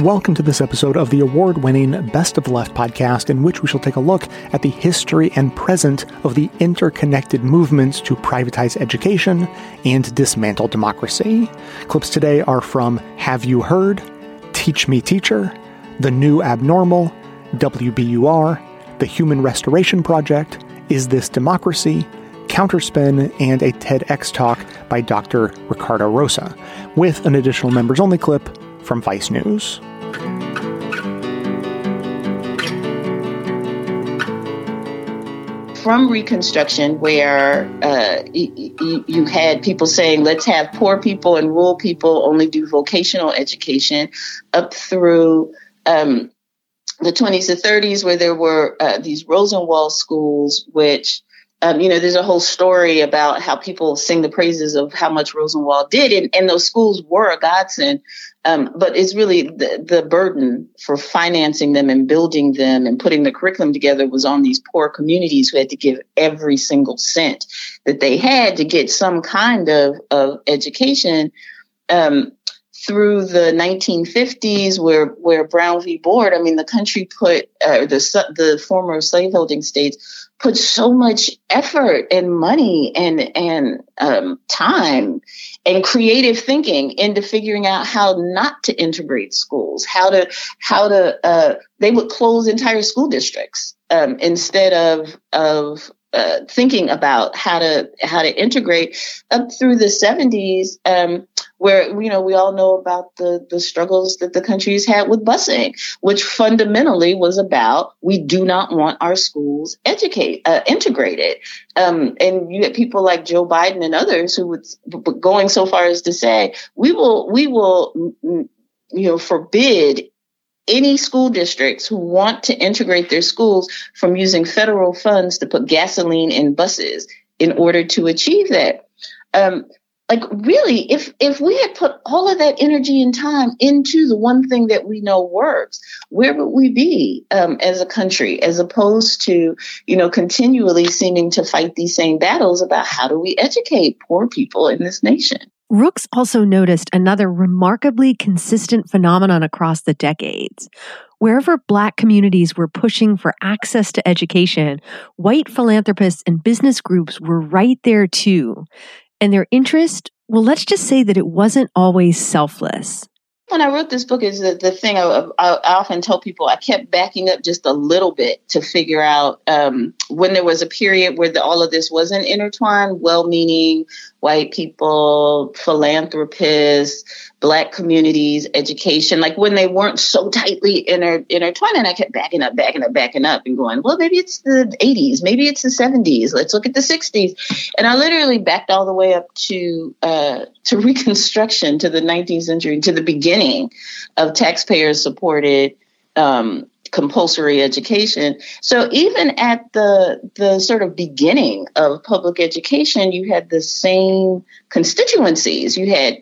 Welcome to this episode of the award-winning Best of the Left podcast, in which we shall take a look at the history and present of the interconnected movements to privatize education and dismantle democracy. Clips today are from Have You Heard?, Teach Me Teacher, The New Abnormal, WBUR, The Human Restoration Project, Is This Democracy?, Counterspin, and a TEDx talk by Dr. Ricardo Rosa, with an additional members-only clip from Vice News. From Reconstruction, where you had people saying, let's have poor people and rural people only do vocational education, up through the 20s to 30s, where there were these Rosenwald schools, which there's a whole story about how people sing the praises of how much Rosenwald did. And those schools were a godsend. But it's really the burden for financing them and building them and putting the curriculum together was on these poor communities who had to give every single cent that they had to get some kind of education. Through the 1950s, where Brown v. Board, the country put, the former slaveholding states put so much effort and money and time and creative thinking into figuring out how not to integrate schools, how to they would close entire school districts instead of thinking about how to integrate, up through the 70s, where we all know about the struggles that the country's had with busing, which fundamentally was about, we do not want our schools integrated. And you had people like Joe Biden and others who would going so far as to say, we will forbid any school districts who want to integrate their schools from using federal funds to put gasoline in buses in order to achieve that. Really, if we had put all of that energy and time into the one thing that we know works, where would we be as a country, as opposed to, continually seeming to fight these same battles about how do we educate poor people in this nation? Rooks also noticed another remarkably consistent phenomenon across the decades. Wherever Black communities were pushing for access to education, white philanthropists and business groups were right there too. And their interest, well, let's just say that it wasn't always selfless. When I wrote this book, is the thing I often tell people, I kept backing up just a little bit to figure out when there was a period where all of this wasn't intertwined, well-meaning white people, philanthropists, Black communities, education, like when they weren't so tightly intertwined. And I kept backing up and going, well, maybe it's the 80s, maybe it's the 70s. Let's look at the 60s. And I literally backed all the way up to Reconstruction, to the 19th century, to the beginning of taxpayer-supported compulsory education. So even at the sort of beginning of public education, you had the same constituencies. You had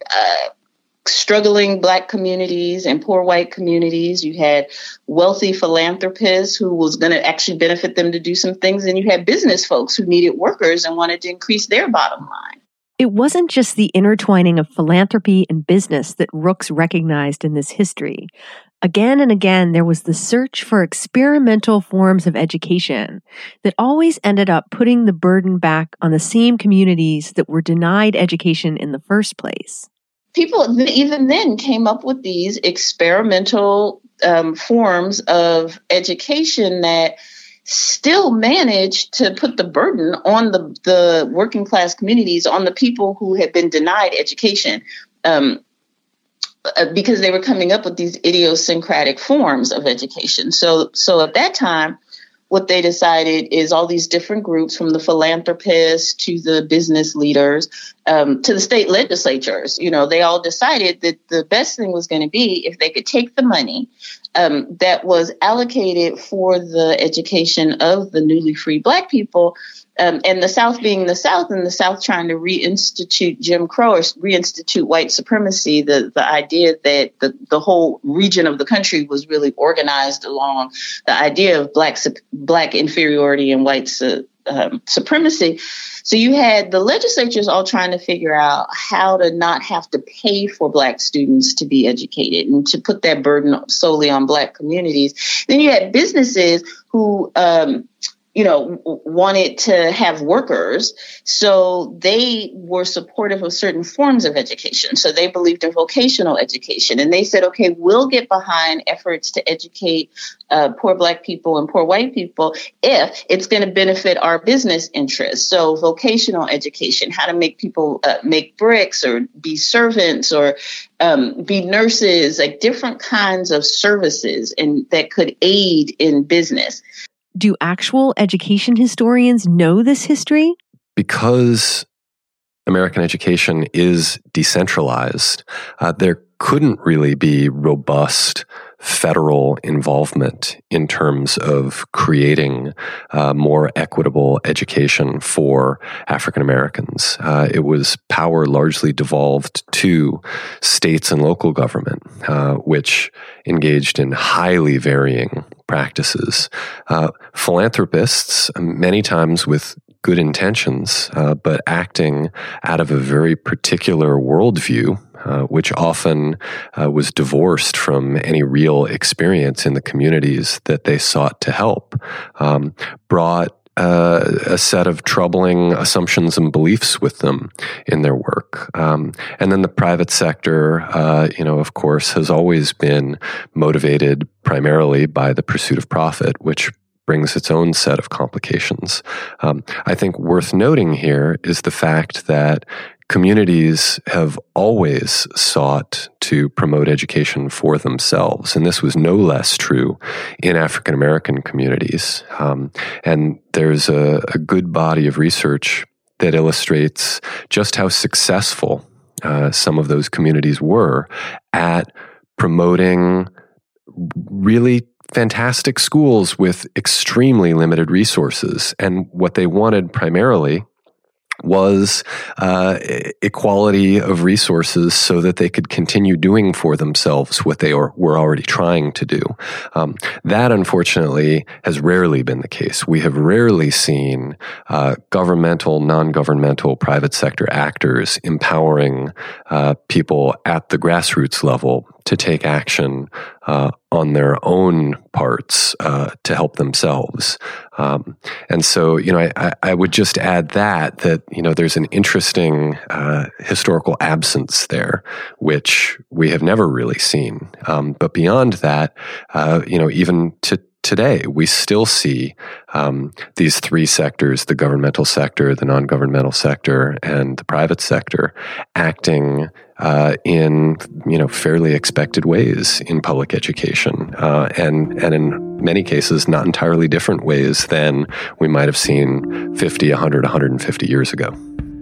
struggling Black communities and poor white communities. You had wealthy philanthropists who was going to actually benefit them to do some things. And you had business folks who needed workers and wanted to increase their bottom line. It wasn't just the intertwining of philanthropy and business that Rooks recognized in this history. Again and again, there was the search for experimental forms of education that always ended up putting the burden back on the same communities that were denied education in the first place. People even then came up with these experimental forms of education that still managed to put the burden on the working class communities, on the people who had been denied education, because they were coming up with these idiosyncratic forms of education. So at that time, what they decided is all these different groups, from the philanthropists to the business leaders, to the state legislatures, they all decided that the best thing was going to be if they could take the money that was allocated for the education of the newly free Black people, and the South being the South, and the South trying to reinstitute Jim Crow or reinstitute white supremacy, the idea that the whole region of the country was really organized along the idea of black inferiority and white supremacy. So you had the legislatures all trying to figure out how to not have to pay for Black students to be educated and to put that burden solely on Black communities. Then you had businesses who wanted to have workers. So they were supportive of certain forms of education. So they believed in vocational education. And they said, okay, we'll get behind efforts to educate poor Black people and poor white people if it's going to benefit our business interests. So vocational education, how to make people make bricks or be servants or be nurses, like different kinds of services and that could aid in business. Do actual education historians know this history? Because American education is decentralized, there couldn't really be robust federal involvement in terms of creating more equitable education for African Americans. It was power largely devolved to states and local government, which engaged in highly varying practices. Philanthropists, many times with good intentions, but acting out of a very particular worldview, which often was divorced from any real experience in the communities that they sought to help, brought a set of troubling assumptions and beliefs with them in their work. And then the private sector, of course, has always been motivated primarily by the pursuit of profit, which brings its own set of complications. I think worth noting here is the fact that communities have always sought to promote education for themselves, and this was no less true in African American communities. And there's a good body of research that illustrates just how successful some of those communities were at promoting really fantastic schools with extremely limited resources. And what they wanted primarily was equality of resources so that they could continue doing for themselves what they were already trying to do. That, unfortunately, has rarely been the case. We have rarely seen governmental, non-governmental, private sector actors empowering people at the grassroots level to take action on their own parts to help themselves. And so, I would just add that there's an interesting historical absence there, which we have never really seen. But beyond that, even today, we still see these three sectors, the governmental sector, the non-governmental sector, and the private sector, acting in fairly expected ways in public education, and in many cases not entirely different ways than we might have seen 50, 100, 150 years ago.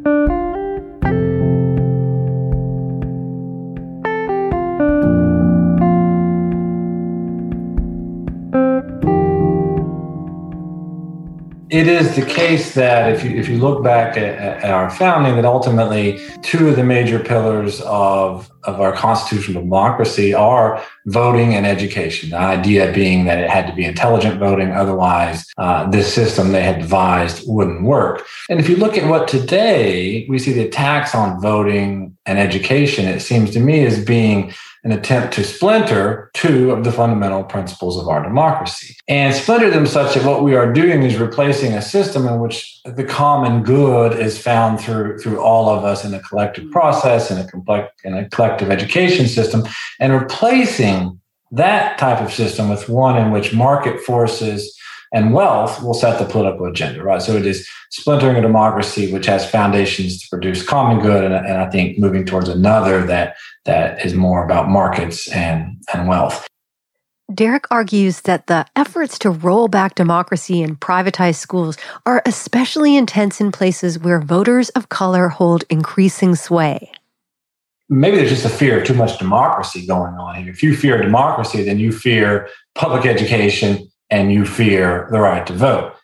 It is the case that if you look back at our founding, that ultimately two of the major pillars of our constitutional democracy are voting and education. The idea being that it had to be intelligent voting, otherwise this system they had devised wouldn't work. And if you look at what today, we see the attacks on voting and education, it seems to me, as being an attempt to splinter two of the fundamental principles of our democracy, and splinter them such that what we are doing is replacing a system in which the common good is found through all of us in a collective process, in a collective education system, and replacing that type of system with one in which market forces and wealth will set the political agenda, right? So it is splintering a democracy which has foundations to produce common good, and I think moving towards another that is more about markets and wealth. Derek argues that the efforts to roll back democracy and privatize schools are especially intense in places where voters of color hold increasing sway. Maybe there's just a fear of too much democracy going on here. If you fear democracy, then you fear public education and you fear the right to vote.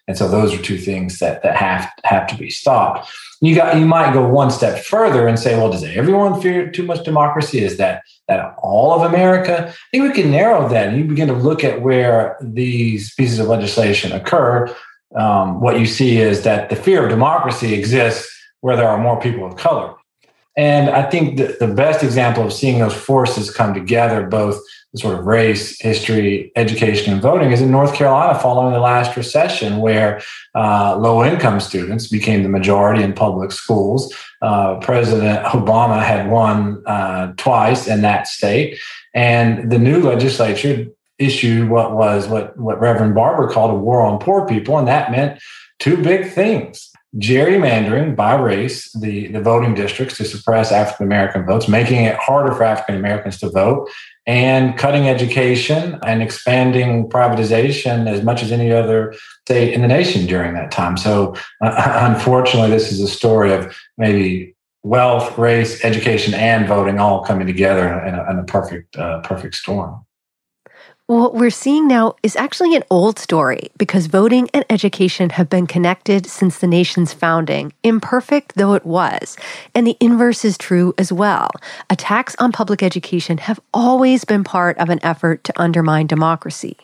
And so those are two things that have to be stopped. You might go one step further and say, well, does everyone fear too much democracy? Is that all of America? I think we can narrow that, and you begin to look at where these pieces of legislation occur. What you see is that the fear of democracy exists where there are more people of color. And I think the best example of seeing those forces come together, both the sort of race, history, education, and voting, is in North Carolina following the last recession, where low-income students became the majority in public schools. President Obama had won twice in that state, and the new legislature issued what Reverend Barber called a war on poor people, and that meant two big things: gerrymandering by race the voting districts to suppress African American votes, making it harder for African Americans to vote, and cutting education and expanding privatization as much as any other state in the nation during that time. So unfortunately, this is a story of maybe wealth, race, education, and voting all coming together in a perfect storm. What we're seeing now is actually an old story, because voting and education have been connected since the nation's founding, imperfect though it was. And the inverse is true as well. Attacks on public education have always been part of an effort to undermine democracy.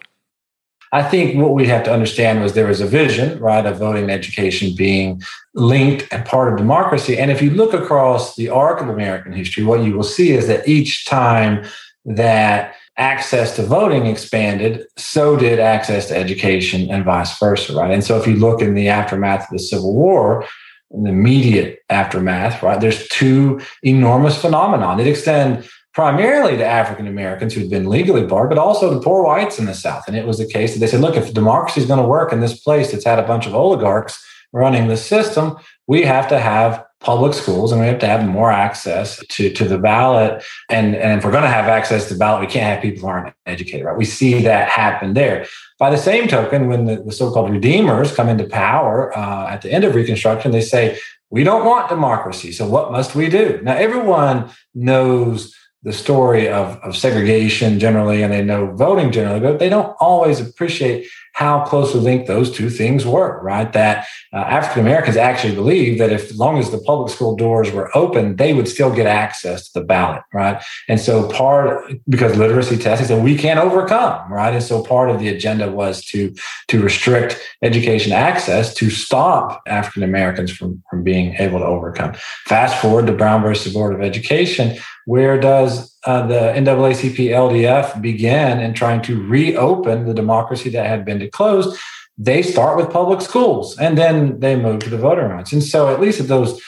I think what we have to understand was there was a vision, right, of voting and education being linked and part of democracy. And if you look across the arc of American history, what you will see is that each time that access to voting expanded, so did access to education, and vice versa, right? And so if you look in the aftermath of the Civil War, in the immediate aftermath, right, there's two enormous phenomena that extend primarily to African Americans who'd been legally barred, but also to poor whites in the South. And it was the case that they said, look, if democracy is going to work in this place that's had a bunch of oligarchs running the system, we have to have public schools, and we have to have more access to the ballot. And if we're going to have access to the ballot, we can't have people who aren't educated, right? We see that happen there. By the same token, when the so-called Redeemers come into power at the end of Reconstruction, they say, we don't want democracy, so what must we do? Now, everyone knows the story of segregation generally, and they know voting generally, but they don't always appreciate how closely linked those two things were, right? That African Americans actually believed that as long as the public school doors were open, they would still get access to the ballot, right? And so because literacy testing said we can't overcome, right? And so part of the agenda was to restrict education access to stop African Americans from being able to overcome. Fast forward to Brown versus Board of Education. Where does the NAACP LDF begin in trying to reopen the democracy that had been closed? They start with public schools, and then they move to the voting rights. And so at least at those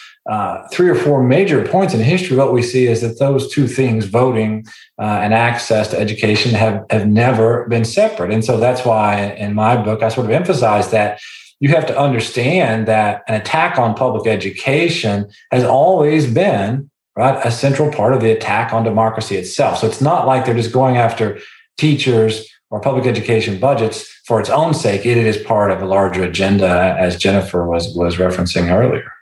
3 or 4 major points in history, what we see is that those two things, voting and access to education, have never been separate. And so that's why in my book, I sort of emphasize that you have to understand that an attack on public education has always been, right, a central part of the attack on democracy itself. So it's not like they're just going after teachers or public education budgets for its own sake. It is part of a larger agenda, as Jennifer was referencing earlier.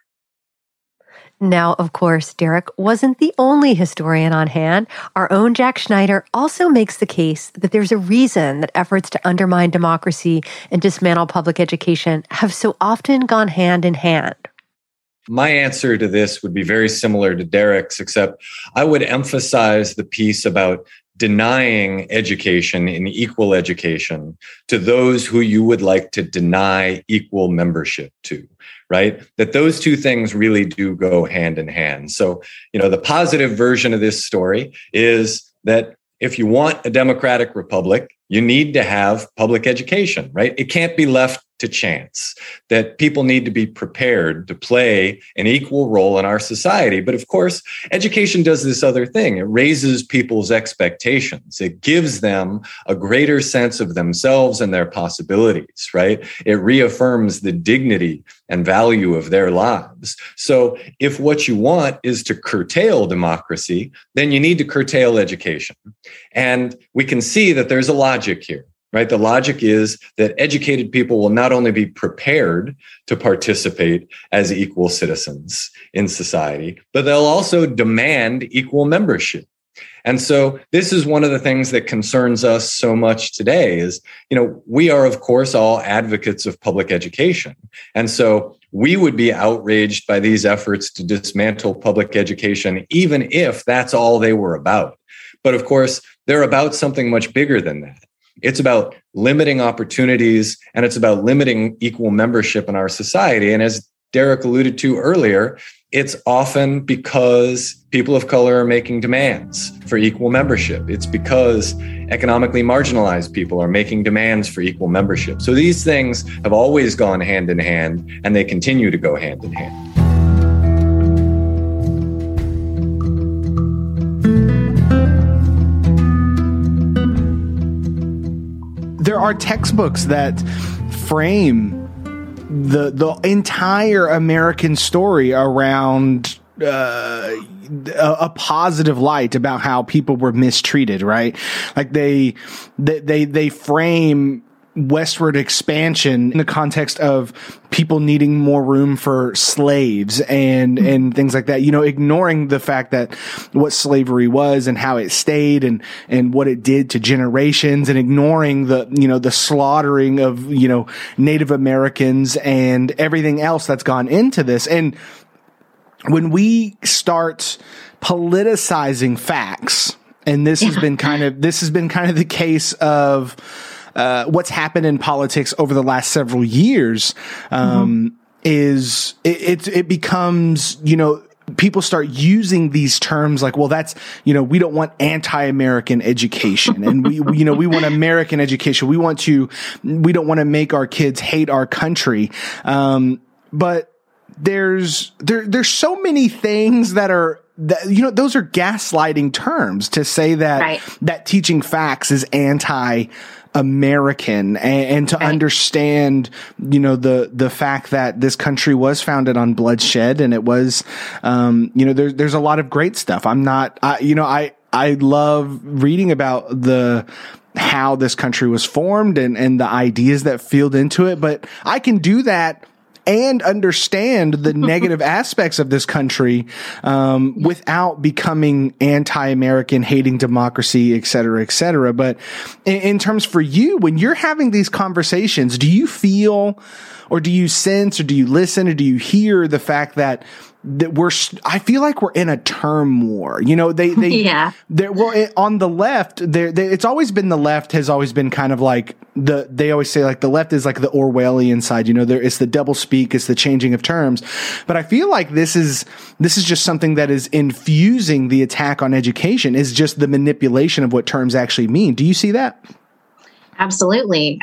Now, of course, Derek wasn't the only historian on hand. Our own Jack Schneider also makes the case that there's a reason that efforts to undermine democracy and dismantle public education have so often gone hand in hand. My answer to this would be very similar to Derek's, except I would emphasize the piece about denying education and equal education to those who you would like to deny equal membership to, right? That those two things really do go hand in hand. So, the positive version of this story is that if you want a democratic republic, you need to have public education, right? It can't be left to chance, that people need to be prepared to play an equal role in our society. But of course, education does this other thing. It raises people's expectations. It gives them a greater sense of themselves and their possibilities, right? It reaffirms the dignity and value of their lives. So if what you want is to curtail democracy, then you need to curtail education. And we can see that there's a logic here. Right? The logic is that educated people will not only be prepared to participate as equal citizens in society, but they'll also demand equal membership. And so this is one of the things that concerns us so much today is, we are, of course, all advocates of public education. And so we would be outraged by these efforts to dismantle public education, even if that's all they were about. But of course, they're about something much bigger than that. It's about limiting opportunities, and it's about limiting equal membership in our society. And as Derek alluded to earlier, it's often because people of color are making demands for equal membership. It's because economically marginalized people are making demands for equal membership. So these things have always gone hand in hand, and they continue to go hand in hand. There are textbooks that frame the entire American story around a positive light about how people were mistreated, right? Like they frame westward expansion in the context of people needing more room for slaves and things like that, ignoring the fact that what slavery was and how it stayed and what it did to generations, and ignoring the slaughtering of, Native Americans and everything else that's gone into this. And when we start politicizing facts, and this has been kind of the case of what's happened in politics over the last several years, is it becomes, people start using these terms like, well, that's, we don't want anti-American education, and we want American education. We don't want to make our kids hate our country. But there's so many things that are, those are gaslighting terms to say that, right, that teaching facts is anti-American, and to right, understand, the fact that this country was founded on bloodshed, and it was, there's a lot of great stuff. I love reading about how this country was formed and the ideas that filled into it, but I can do that and understand the negative aspects of this country, without becoming anti-American, hating democracy, et cetera, et cetera. But in terms for you, when you're having these conversations, do you feel, or do you sense, or do you listen, or do you hear the fact that I feel like we're in a term war. On the left, it's always been, the left has always been kind of like they always say, like, the left is like the Orwellian side, it's the double speak, it's the changing of terms. But I feel like this is just something that is infusing the attack on education, is just the manipulation of what terms actually mean. Do you see that? Absolutely.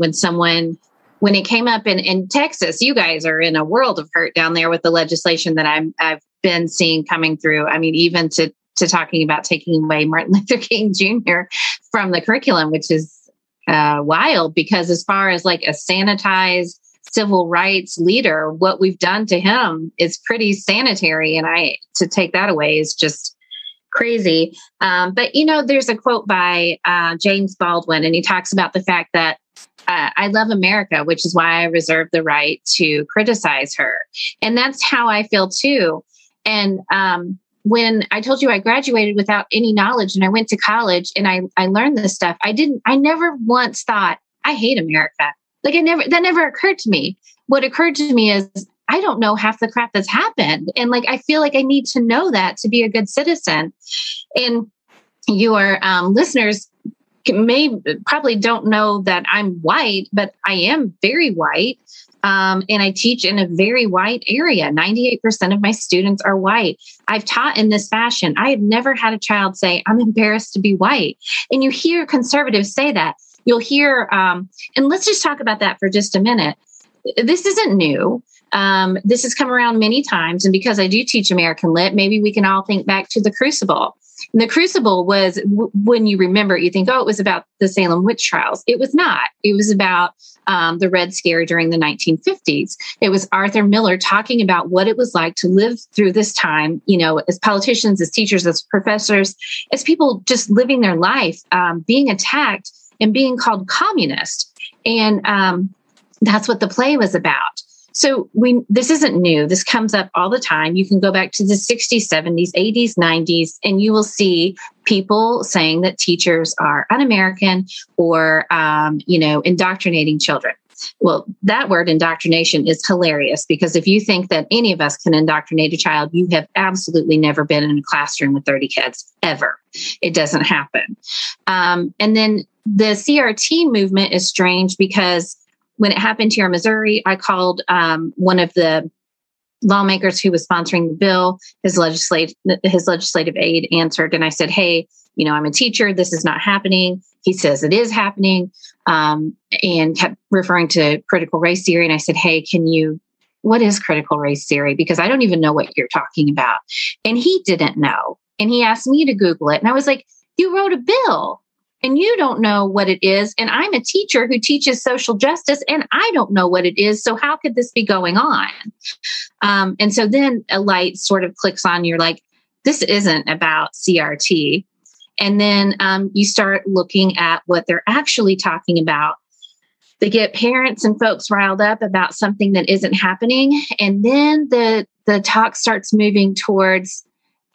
When it came up in Texas, you guys are in a world of hurt down there with the legislation that I've been seeing coming through. I mean, even to talking about taking away Martin Luther King Jr. from the curriculum, which is wild, because as far as like a sanitized civil rights leader, what we've done to him is pretty sanitary. And to take that away is just crazy. But, there's a quote by James Baldwin, and he talks about the fact that I love America, which is why I reserve the right to criticize her. And that's how I feel too. And when I told you I graduated without any knowledge and I went to college and I learned this stuff, I never once thought I hate America. Like that never occurred to me. What occurred to me is I don't know half the crap that's happened. And like, I feel like I need to know that to be a good citizen. And your listeners probably don't know that I'm white, but I am very white. And I teach in a very white area. 98% of my students are white. I've taught in this fashion. I have never had a child say, I'm embarrassed to be white. And you hear conservatives say that. You'll hear, and let's just talk about that for just a minute. This isn't new. This has come around many times. And because I do teach American Lit, maybe we can all think back to the Crucible. And the Crucible was, when you remember it, you think, it was about the Salem witch trials. It was not. It was about the Red Scare during the 1950s. It was Arthur Miller talking about what it was like to live through this time, as politicians, as teachers, as professors, as people just living their life, being attacked and being called communist. And that's what the play was about. So this isn't new. This comes up all the time. You can go back to the 60s, 70s, 80s, 90s, and you will see people saying that teachers are un-American or, indoctrinating children. Well, that word indoctrination is hilarious, because if you think that any of us can indoctrinate a child, you have absolutely never been in a classroom with 30 kids ever. It doesn't happen. And then the CRT movement is strange, because when it happened here in Missouri, I called one of the lawmakers who was sponsoring the bill. His legislative aide answered, and I said, "Hey, I'm a teacher. This is not happening." He says it is happening, and kept referring to critical race theory. And I said, "Hey, what is critical race theory? Because I don't even know what you're talking about." And he didn't know. And he asked me to Google it. And I was like, "You wrote a bill and you don't know what it is. And I'm a teacher who teaches social justice and I don't know what it is. So how could this be going on?" And so then a light sort of clicks on. You're like, this isn't about CRT. And then you start looking at what they're actually talking about. They get parents and folks riled up about something that isn't happening. And then the talk starts moving towards,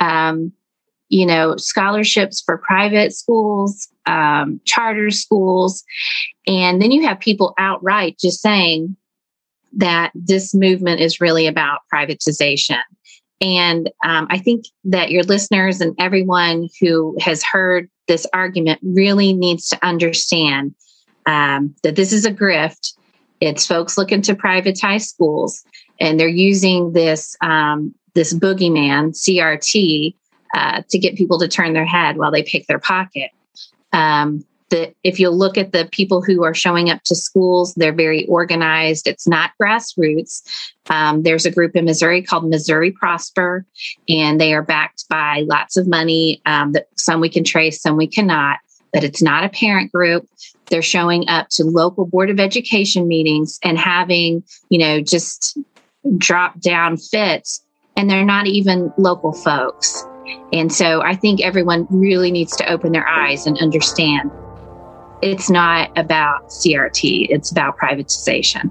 scholarships for private schools, charter schools. And then you have people outright just saying that this movement is really about privatization. And I think that your listeners and everyone who has heard this argument really needs to understand that this is a grift. It's folks looking to privatize schools, and they're using this boogeyman, CRT, to get people to turn their head while they pick their pocket. If you look at the people who are showing up to schools, they're very organized. It's not grassroots. There's a group in Missouri called Missouri Prosper, and they are backed by lots of money. That some we can trace, some we cannot. But it's not a parent group. They're showing up to local Board of Education meetings and having, just drop down fits, and they're not even local folks. And so I think everyone really needs to open their eyes and understand it's not about CRT, it's about privatization.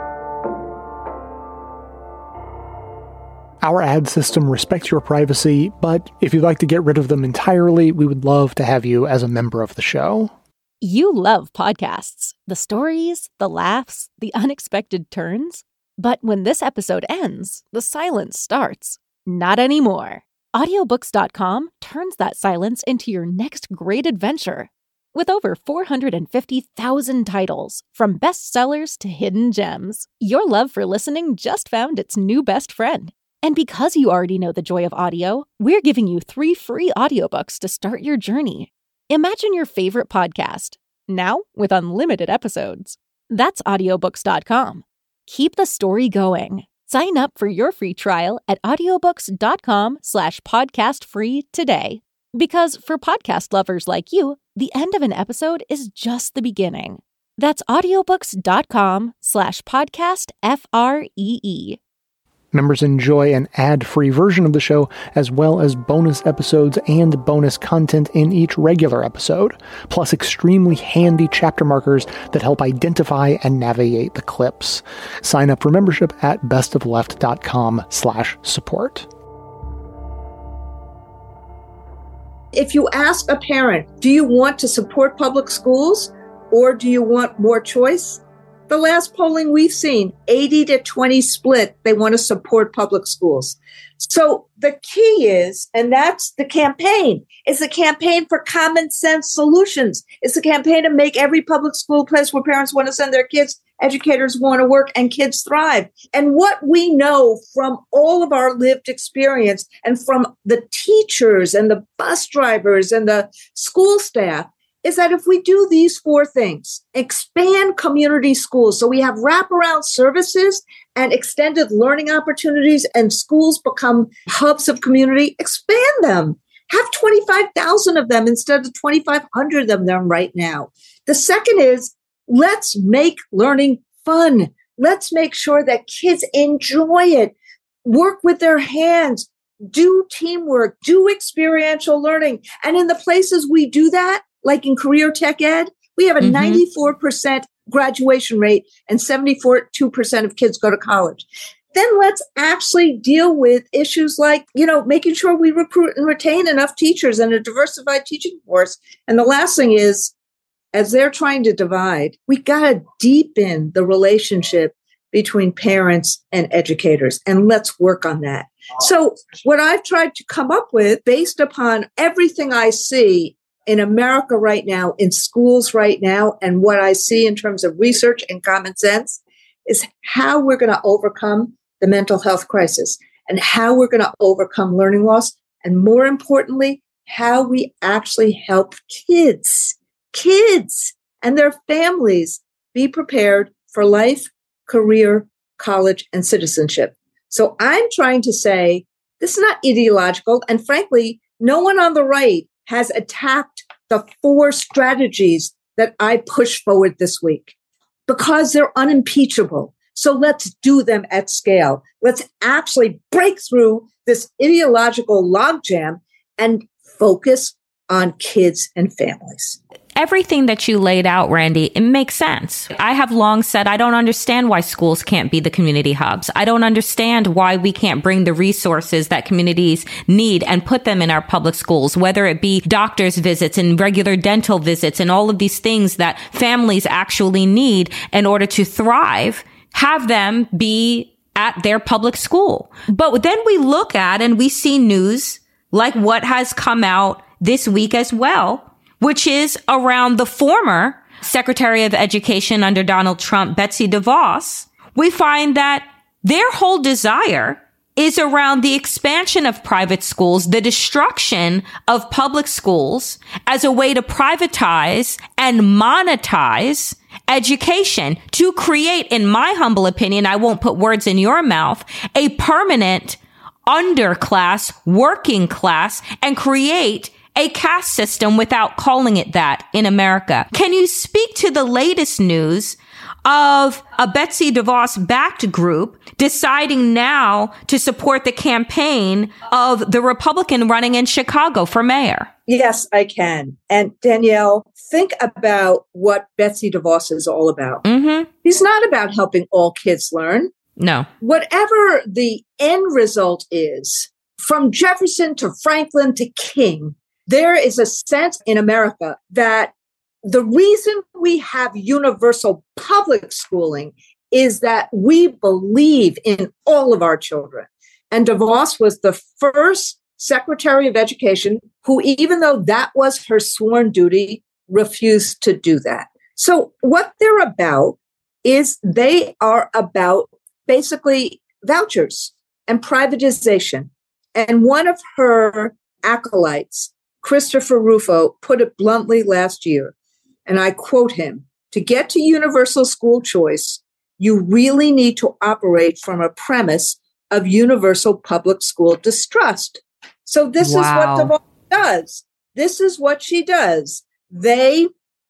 Our ad system respects your privacy, but if you'd like to get rid of them entirely, we would love to have you as a member of the show. You love podcasts, the stories, the laughs, the unexpected turns. But when this episode ends, the silence starts. Not anymore. Audiobooks.com turns that silence into your next great adventure. With over 450,000 titles, from bestsellers to hidden gems, your love for listening just found its new best friend. And because you already know the joy of audio, we're giving you 3 free audiobooks to start your journey. Imagine your favorite podcast, now with unlimited episodes. That's audiobooks.com. Keep the story going. Sign up for your free trial at audiobooks.com/podcastfree today. Because for podcast lovers like you, the end of an episode is just the beginning. That's audiobooks.com/podcastfree. Members enjoy an ad-free version of the show, as well as bonus episodes and bonus content in each regular episode, plus extremely handy chapter markers that help identify and navigate the clips. Sign up for membership at bestofleft.com/support. If you ask a parent, do you want to support public schools or do you want more choice? The last polling we've seen, 80-20 split, they want to support public schools. So the key is, and that's the campaign, it's a campaign for common sense solutions. It's a campaign to make every public school a place where parents want to send their kids, educators want to work, and kids thrive. And what we know from all of our lived experience and from the teachers and the bus drivers and the school staff is that if we do these 4 things, expand community schools, so we have wraparound services and extended learning opportunities and schools become hubs of community, expand them. Have 25,000 of them instead of 2,500 of them right now. The second is, let's make learning fun. Let's make sure that kids enjoy it, work with their hands, do teamwork, do experiential learning. And in the places we do that, like in career tech ed, we have a 94% graduation rate and 72% of kids go to college. then let's actually deal with issues like, making sure we recruit and retain enough teachers and a diversified teaching force. And the last thing is, as they're trying to divide, we got to deepen the relationship between parents and educators. And let's work on that. So what I've tried to come up with, based upon everything I see in America right now, in schools right now, and what I see in terms of research and common sense, is how we're going to overcome the mental health crisis and how we're going to overcome learning loss. And more importantly, how we actually help kids and their families be prepared for life, career, college, and citizenship. So I'm trying to say this is not ideological. And frankly, no one on the right has attacked the 4 strategies that I pushed forward this week because they're unimpeachable. So let's do them at scale. Let's actually break through this ideological logjam and focus on kids and families. Everything that you laid out, Randi, it makes sense. I have long said I don't understand why schools can't be the community hubs. I don't understand why we can't bring the resources that communities need and put them in our public schools, whether it be doctor's visits and regular dental visits and all of these things that families actually need in order to thrive, have them be at their public school. But then we look at and we see news like what has come out this week as well, which is around the former Secretary of Education under Donald Trump, Betsy DeVos. We find that their whole desire is around the expansion of private schools, the destruction of public schools as a way to privatize and monetize education, to create, in my humble opinion, I won't put words in your mouth, a permanent underclass, working class, and create a caste system without calling it that in America. Can you speak to the latest news of a Betsy DeVos-backed group deciding now to support the campaign of the Republican running in Chicago for mayor? Yes, I can. And Danielle, think about what Betsy DeVos is all about. Mm-hmm. He's not about helping all kids learn. No. Whatever the end result is, from Jefferson to Franklin to King, there is a sense in America that the reason we have universal public schooling is that we believe in all of our children. And DeVos was the first Secretary of Education who, even though that was her sworn duty, refused to do that. So what they're about is they are about basically vouchers and privatization. And one of her acolytes, Christopher Rufo, put it bluntly last year, and I quote him, "To get to universal school choice, you really need to operate from a premise of universal public school distrust." So this is what DeVos does. This is what she does. They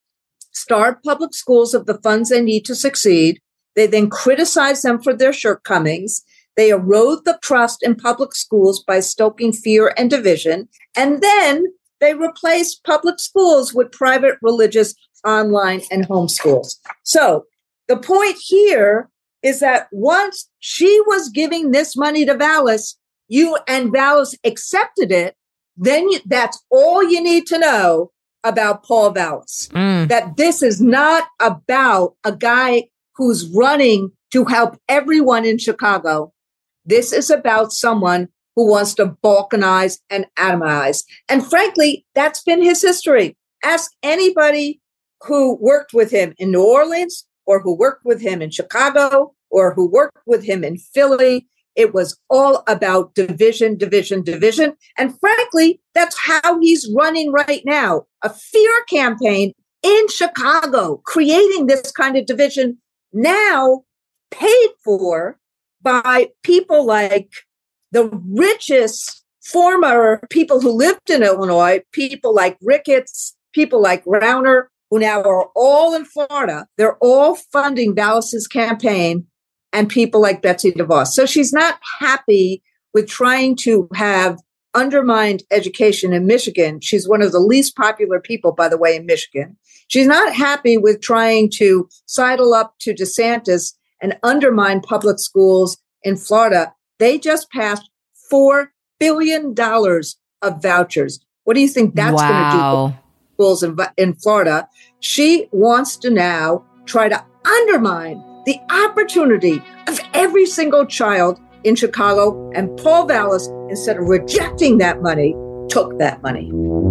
starve public schools of the funds they need to succeed. They then criticize them for their shortcomings. They erode the trust in public schools by stoking fear and division. And then they replace public schools with private, religious, online, and homeschools. So the point here is that once she was giving this money to Vallas, and Vallas accepted it, then that's all you need to know about Paul Vallas. That this is not about a guy who's running to help everyone in Chicago. This is about someone who wants to balkanize and atomize. And frankly, that's been his history. Ask anybody who worked with him in New Orleans or who worked with him in Chicago or who worked with him in Philly. It was all about division, division, division. And frankly, that's how he's running right now. A fear campaign in Chicago, creating this kind of division, now paid for by people like the richest former people who lived in Illinois, people like Ricketts, people like Rauner, who now are all in Florida. They're all funding Vallas's campaign, and people like Betsy DeVos. So she's not happy with trying to have undermined education in Michigan. She's one of the least popular people, by the way, in Michigan. She's not happy with trying to sidle up to DeSantis and undermine public schools in Florida, they just passed $4 billion of vouchers. What do you think that's going to do for schools in Florida? She wants to now try to undermine the opportunity of every single child in Chicago. And Paul Vallas, instead of rejecting that money, took that money.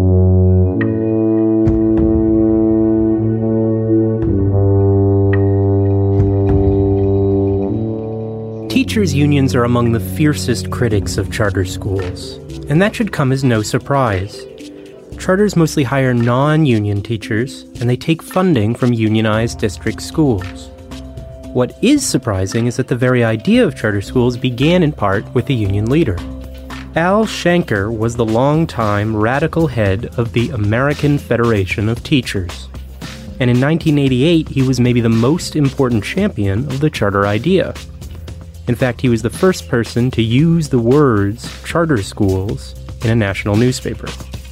Teachers' unions are among the fiercest critics of charter schools, and that should come as no surprise. Charters mostly hire non-union teachers, and they take funding from unionized district schools. What is surprising is that the very idea of charter schools began in part with a union leader. Al Shanker was the longtime radical head of the American Federation of Teachers. And in 1988, he was maybe the most important champion of the charter idea. In fact, he was the first person to use the words charter schools in a national newspaper.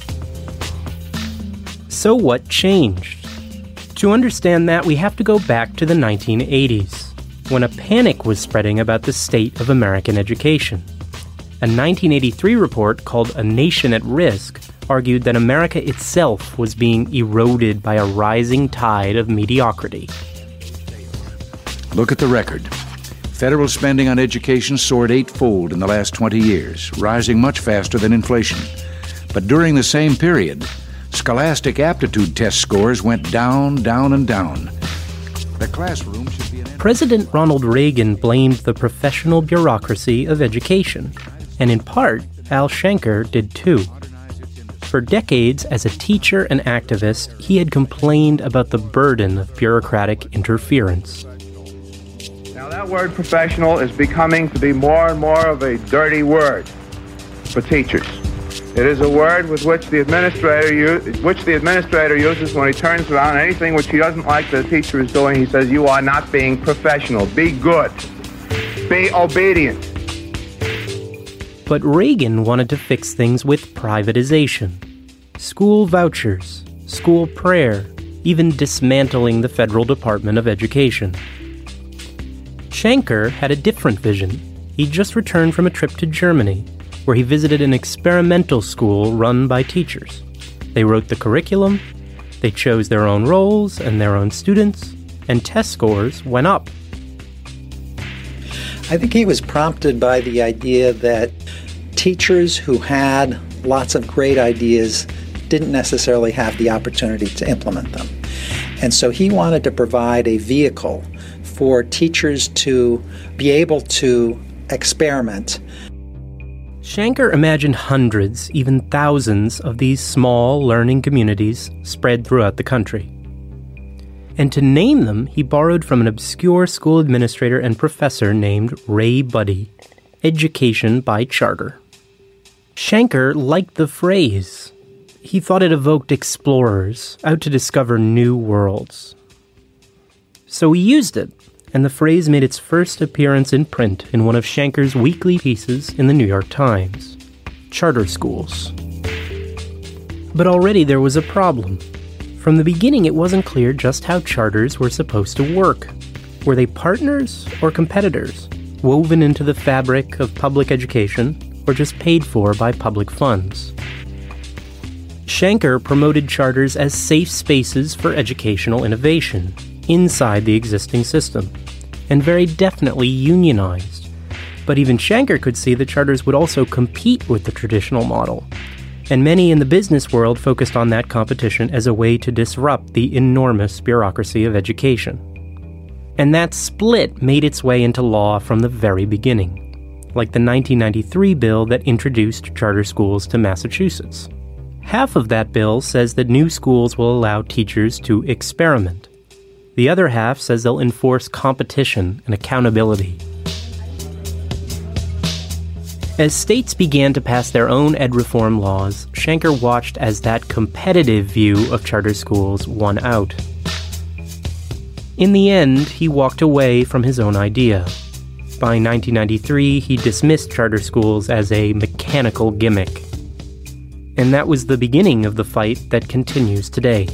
So what changed? To understand that, we have to go back to the 1980s, when a panic was spreading about the state of American education. A 1983 report called A Nation at Risk argued that America itself was being eroded by a rising tide of mediocrity. Look at the record. Federal spending on education soared eightfold in the last 20 years, rising much faster than inflation. But during the same period, scholastic aptitude test scores went down, down, and down. The classroom should be President Ronald Reagan blamed the professional bureaucracy of education, and in part, Al Shanker did too. For decades, as a teacher and activist, he had complained about the burden of bureaucratic interference. Now, that word professional is becoming to be more and more of a dirty word for teachers. It is a word with which the administrator uses when he turns around anything which he doesn't like the teacher is doing. He says, "You are not being professional. Be good. Be obedient." But Reagan wanted to fix things with privatization. School vouchers, school prayer, even dismantling the Federal Department of Education. Shanker had a different vision. He'd just returned from a trip to Germany, where he visited an experimental school run by teachers. They wrote the curriculum, they chose their own roles and their own students, and test scores went up. I think he was prompted by the idea that teachers who had lots of great ideas didn't necessarily have the opportunity to implement them. And so he wanted to provide a vehicle for teachers to be able to experiment. Shanker imagined hundreds, even thousands, of these small learning communities spread throughout the country. And to name them, he borrowed from an obscure school administrator and professor named Ray Budde, Education by Charter. Shanker liked the phrase. He thought it evoked explorers out to discover new worlds. So he used it, and the phrase made its first appearance in print in one of Shanker's weekly pieces in the New York Times, Charter Schools. But already there was a problem. From the beginning, it wasn't clear just how charters were supposed to work. Were they partners or competitors, woven into the fabric of public education, or just paid for by public funds? Shanker promoted charters as safe spaces for educational innovation inside the existing system, and very definitely unionized. But even Shanker could see that charters would also compete with the traditional model, and many in the business world focused on that competition as a way to disrupt the enormous bureaucracy of education. And that split made its way into law from the very beginning, like the 1993 bill that introduced charter schools to Massachusetts. Half of that bill says that new schools will allow teachers to experiment. The other half says they'll enforce competition and accountability. As states began to pass their own ed reform laws, Shanker watched as that competitive view of charter schools won out. In the end, he walked away from his own idea. By 1993, he dismissed charter schools as a mechanical gimmick. And that was the beginning of the fight that continues today.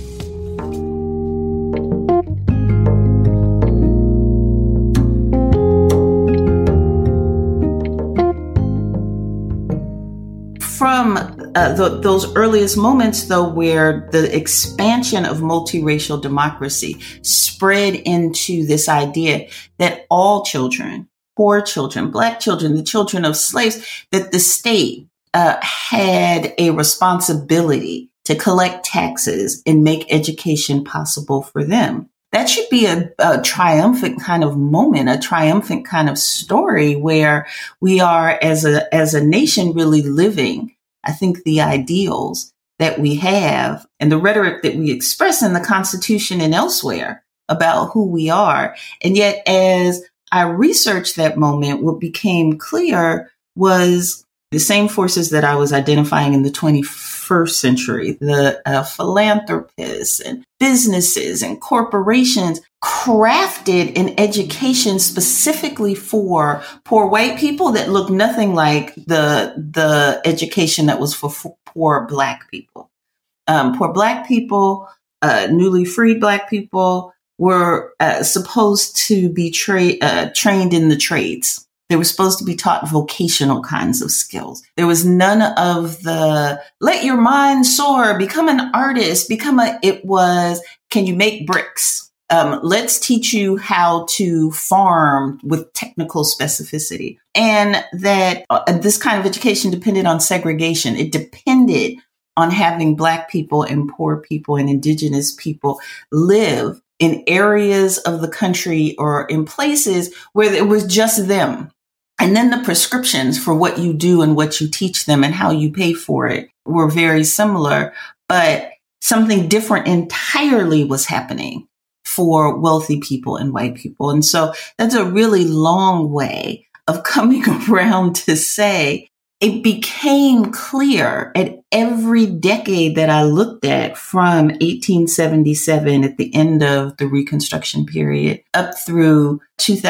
those earliest moments, though, where the expansion of multiracial democracy spread into this idea that all children, poor children, Black children, the children of slaves, that the state had a responsibility to collect taxes and make education possible for them. That should be a triumphant kind of moment, a triumphant kind of story where we are as a nation really living, I think, the ideals that we have and the rhetoric that we express in the Constitution and elsewhere about who we are. And yet, as I researched that moment, what became clear was the same forces that I was identifying in the 21st century, the philanthropists and businesses and corporations crafted an education specifically for poor white people that looked nothing like the education that was for poor Black people. Poor Black people, newly freed Black people were supposed to be trained in the trades. They were supposed to be taught vocational kinds of skills. There was none of the let your mind soar, become an artist, it was, can you make bricks? Let's teach you how to farm with technical specificity. And that this kind of education depended on segregation. It depended on having Black people and poor people and indigenous people live in areas of the country or in places where it was just them. And then the prescriptions for what you do and what you teach them and how you pay for it were very similar, but something different entirely was happening for wealthy people and white people. And so that's a really long way of coming around to say it became clear at every decade that I looked at from 1877 at the end of the Reconstruction period up through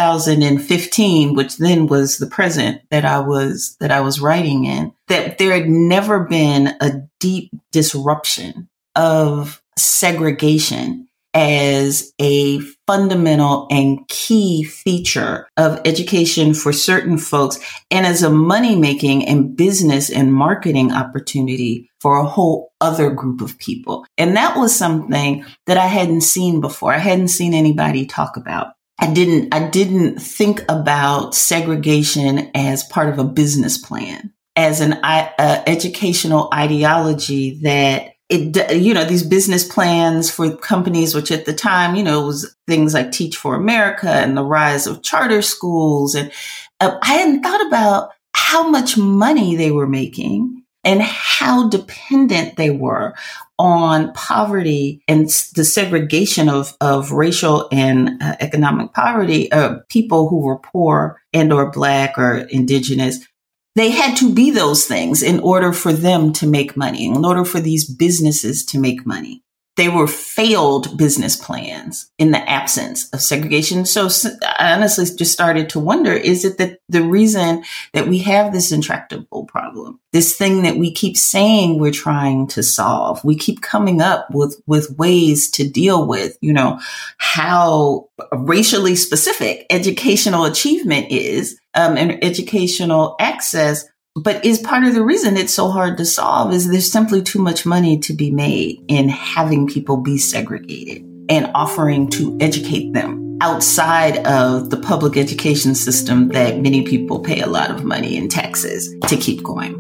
2015, which then was the present that I was writing in, that there had never been a deep disruption of segregation as a fundamental and key feature of education for certain folks and as a money-making and business and marketing opportunity for a whole other group of people. And that was something that I hadn't seen before. I hadn't seen anybody talk about. I didn't think about segregation as part of a business plan, as an educational ideology that these business plans for companies, which at the time, was things like Teach for America and the rise of charter schools. And I hadn't thought about how much money they were making and how dependent they were on poverty and the segregation of racial and economic poverty, people who were poor and or Black or indigenous. They had to be those things in order for them to make money, in order for these businesses to make money. They were failed business plans in the absence of segregation. So I honestly just started to wonder, is it that the reason that we have this intractable problem, this thing that we keep saying we're trying to solve, we keep coming up with ways to deal with, how racially specific educational achievement is, and educational access, but is part of the reason it's so hard to solve is there's simply too much money to be made in having people be segregated and offering to educate them outside of the public education system that many people pay a lot of money in taxes to keep going.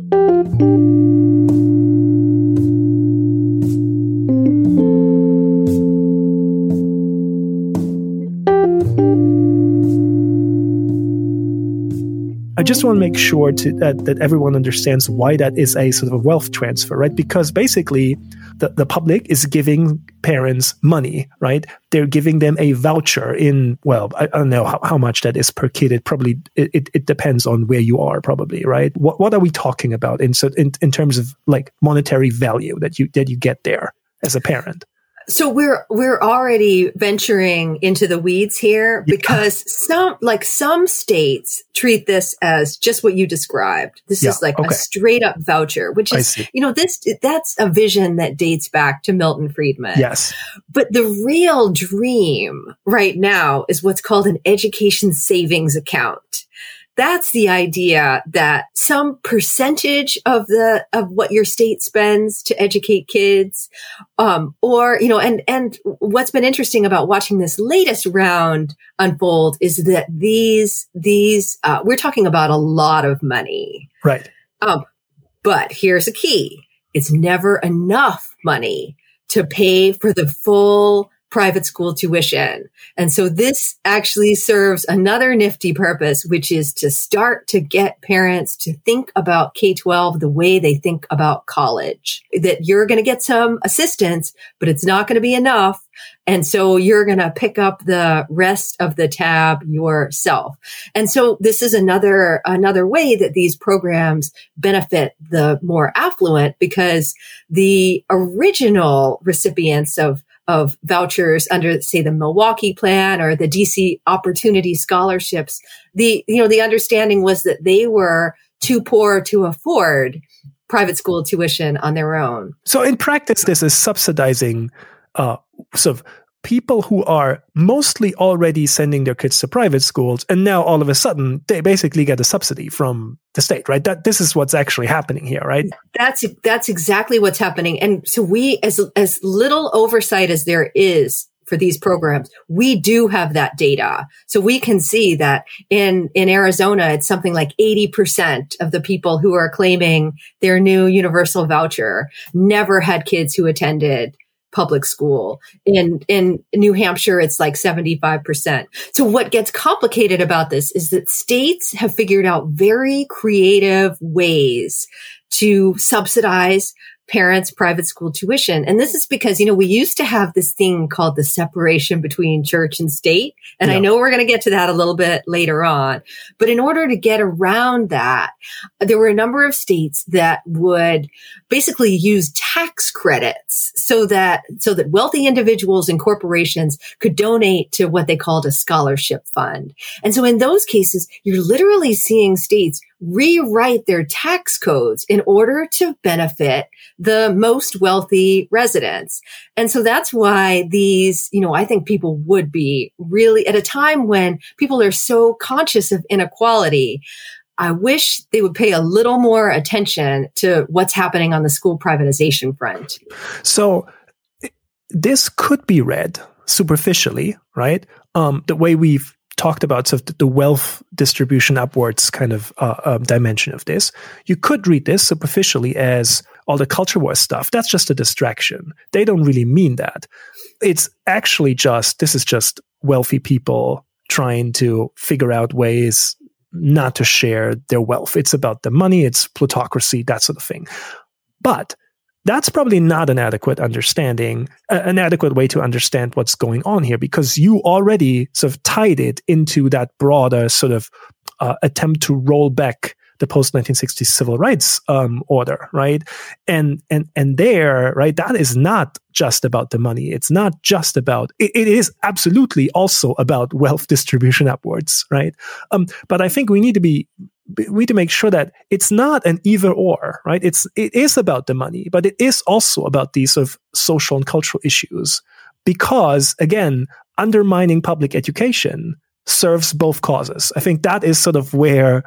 I just want to make sure that everyone understands why that is a sort of a wealth transfer, right? Because basically the public is giving parents money, right? They're giving them a voucher I don't know how much that is per kid. It depends on where you are probably, right? What are we talking about in terms of like monetary value that you get there as a parent? So we're already venturing into the weeds here because some states treat this as just what you described. This is like a straight up voucher, which is, that's a vision that dates back to Milton Friedman. Yes. But the real dream right now is what's called an education savings account. that's the idea that some percentage of what your state spends to educate kids, or, you know, and what's been interesting about watching this latest round unfold is that these we're talking about a lot of money. Right. But here's a key. It's never enough money to pay for the full private school tuition. And so this actually serves another nifty purpose, which is to start to get parents to think about K-12 the way they think about college, that you're going to get some assistance, but it's not going to be enough. And so you're going to pick up the rest of the tab yourself. And so this is another way that these programs benefit the more affluent, because the original recipients of vouchers under, say, the Milwaukee Plan or the DC Opportunity Scholarships, the understanding was that they were too poor to afford private school tuition on their own. So in practice, this is subsidizing sort of people who are mostly already sending their kids to private schools, and now all of a sudden they basically get a subsidy from the state, right? This is what's actually happening here, right? That's exactly what's happening. And so we, as little oversight as there is for these programs, we do have that data. So we can see that in Arizona, it's something like 80% of the people who are claiming their new universal voucher never had kids who attended public school. In New Hampshire, it's like 75%. So what gets complicated about this is that states have figured out very creative ways to subsidize parents' private school tuition. And this is because, we used to have this thing called the separation between church and state. And I know we're going to get to that a little bit later on. But in order to get around that, there were a number of states that would basically use tax credits so that wealthy individuals and corporations could donate to what they called a scholarship fund. And so in those cases, you're literally seeing states rewrite their tax codes in order to benefit the most wealthy residents. And so that's why these, I think people would be really, at a time when people are so conscious of inequality, I wish they would pay a little more attention to what's happening on the school privatization front. So this could be read superficially, right? The way we've talked about sort of the wealth distribution upwards kind of dimension of this. You could read this superficially as all the culture war stuff. That's just a distraction. They don't really mean that. It's actually this is just wealthy people trying to figure out ways not to share their wealth. It's about the money, it's plutocracy, that sort of thing. But that's probably not an adequate way to understand what's going on here, because you already sort of tied it into that broader sort of attempt to roll back the post-1960s civil rights order, right? And there, right, that is not just about the money. It's not just about, it is absolutely also about wealth distribution upwards, right? But I think we need to make sure that it's not an either or, right? It is about the money, but it is also about these sort of social and cultural issues, because again, undermining public education serves both causes. I think that is sort of where,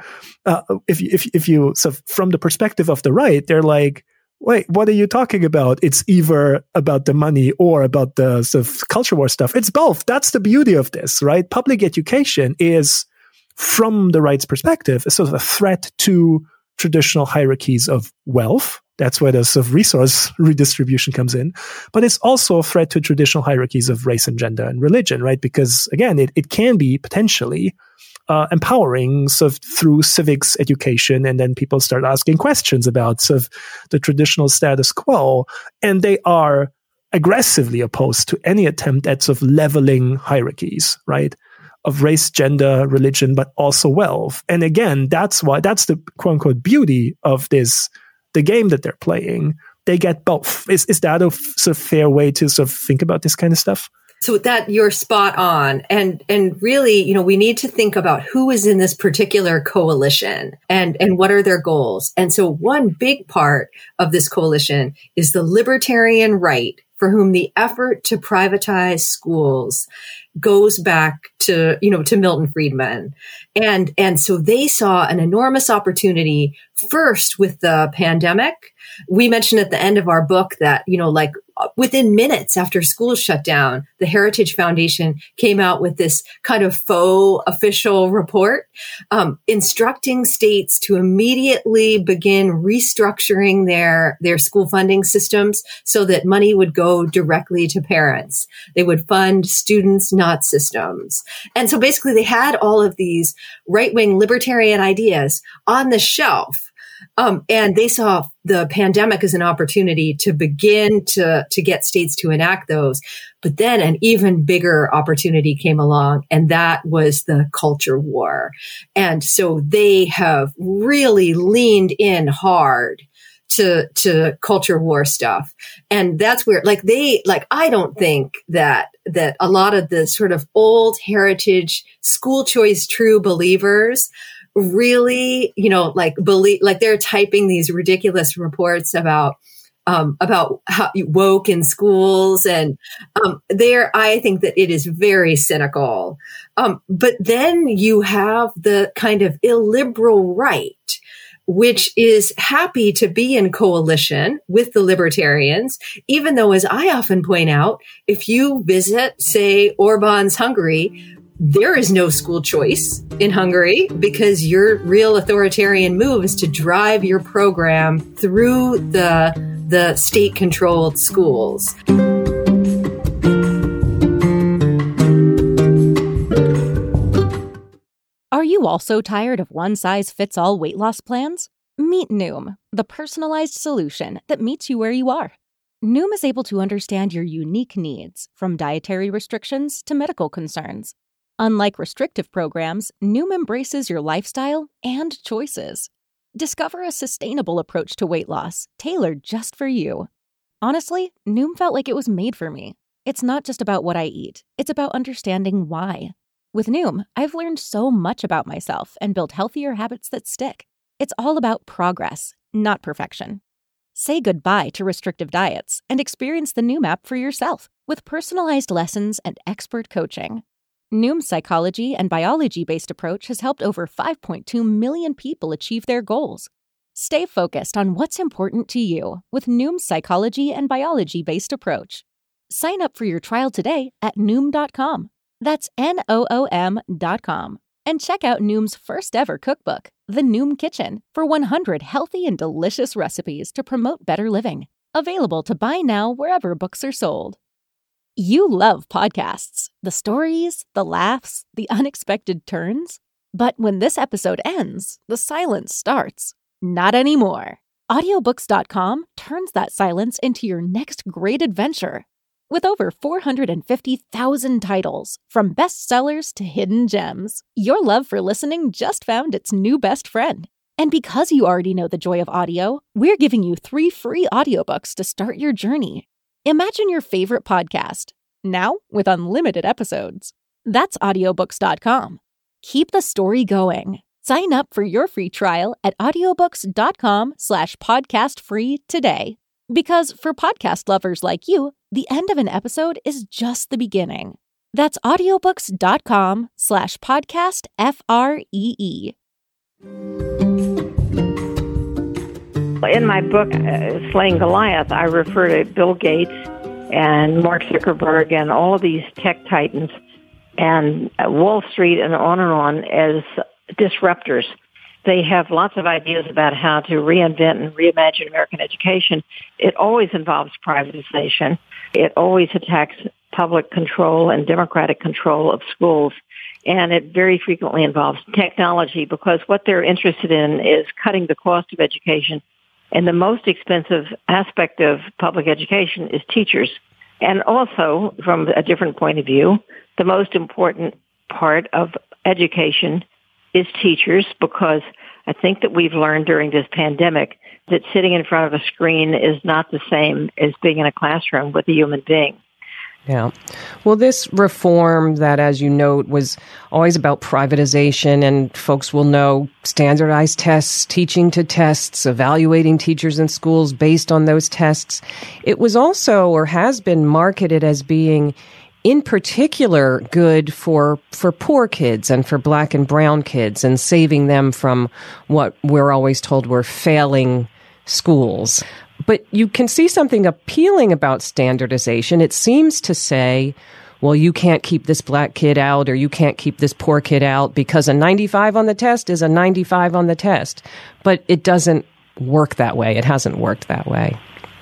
if you sort of, from the perspective of the right, they're like, wait, what are you talking about? It's either about the money or about the sort of culture war stuff. It's both. That's the beauty of this, right? Public education is, from the right's perspective, is sort of a threat to traditional hierarchies of wealth. That's where the sort of resource redistribution comes in. But it's also a threat to traditional hierarchies of race and gender and religion, right? Because again, it can be potentially empowering sort of through civics education, and then people start asking questions about sort of the traditional status quo, and they are aggressively opposed to any attempt at sort of leveling hierarchies, right? Of race, gender, religion, but also wealth. And again, that's the quote unquote beauty of the game that they're playing. They get both. Is that a sort of fair way to sort of think about this kind of stuff? So that you're spot on. And really, we need to think about who is in this particular coalition and what are their goals. And so one big part of this coalition is the libertarian right, for whom the effort to privatize schools goes back to, to Milton Friedman. And so they saw an enormous opportunity first with the pandemic. We mentioned at the end of our book that, within minutes after schools shut down, the Heritage Foundation came out with this kind of faux official report, instructing states to immediately begin restructuring their school funding systems so that money would go directly to parents. They would fund students, not systems. And so basically they had all of these right-wing libertarian ideas on the shelf. And they saw the pandemic as an opportunity to begin to get states to enact those. But then an even bigger opportunity came along, and that was the culture war. And so they have really leaned in hard to culture war stuff. And that's where, I don't think that a lot of the sort of old heritage school choice true believers really, believe, they're typing these ridiculous reports about how woke in schools. And, I think that it is very cynical. But then you have the kind of illiberal right, which is happy to be in coalition with the libertarians, even though, as I often point out, if you visit, say, Orban's Hungary, there is no school choice in Hungary because your real authoritarian move is to drive your program through the state-controlled schools. Are you also tired of one-size-fits-all weight loss plans? Meet Noom, the personalized solution that meets you where you are. Noom is able to understand your unique needs, from dietary restrictions to medical concerns. Unlike restrictive programs, Noom embraces your lifestyle and choices. Discover a sustainable approach to weight loss, tailored just for you. Honestly, Noom felt like it was made for me. It's not just about what I eat, it's about understanding why. With Noom, I've learned so much about myself and built healthier habits that stick. It's all about progress, not perfection. Say goodbye to restrictive diets and experience the Noom app for yourself with personalized lessons and expert coaching. Noom's psychology and biology-based approach has helped over 5.2 million people achieve their goals. Stay focused on what's important to you with Noom's psychology and biology-based approach. Sign up for your trial today at Noom.com. That's Noom.com. And check out Noom's first ever cookbook, The Noom Kitchen, for 100 healthy and delicious recipes to promote better living. Available to buy now wherever books are sold. You love podcasts, the stories, the laughs, the unexpected turns. But when this episode ends, the silence starts. Not anymore. Audiobooks.com turns that silence into your next great adventure. With over 450,000 titles, from bestsellers to hidden gems, your love for listening just found its new best friend. And because you already know the joy of audio, we're giving you 3 free audiobooks to start your journey. Imagine your favorite podcast, now with unlimited episodes. That's audiobooks.com. Keep the story going. Sign up for your free trial at audiobooks.com/podcastfree today. Because for podcast lovers like you, the end of an episode is just the beginning. That's audiobooks.com/podcastfree. In my book, Slaying Goliath, I refer to Bill Gates and Mark Zuckerberg and all of these tech titans and Wall Street and on as disruptors. They have lots of ideas about how to reinvent and reimagine American education. It always involves privatization. It always attacks public control and democratic control of schools. And it very frequently involves technology because what they're interested in is cutting the cost of education. And the most expensive aspect of public education is teachers. And also, from a different point of view, the most important part of education is teachers, because I think that we've learned during this pandemic that sitting in front of a screen is not the same as being in a classroom with a human being. Yeah. Well, this reform that, as you note, was always about privatization, and folks will know standardized tests, teaching to tests, evaluating teachers in schools based on those tests. It was also, or has been, marketed as being in particular good for poor kids and for Black and brown kids, and saving them from what we're always told were failing schools. But you can see something appealing about standardization. It seems to say, well, you can't keep this Black kid out, or you can't keep this poor kid out because a 95 on the test is a 95 on the test. But it doesn't work that way. It hasn't worked that way.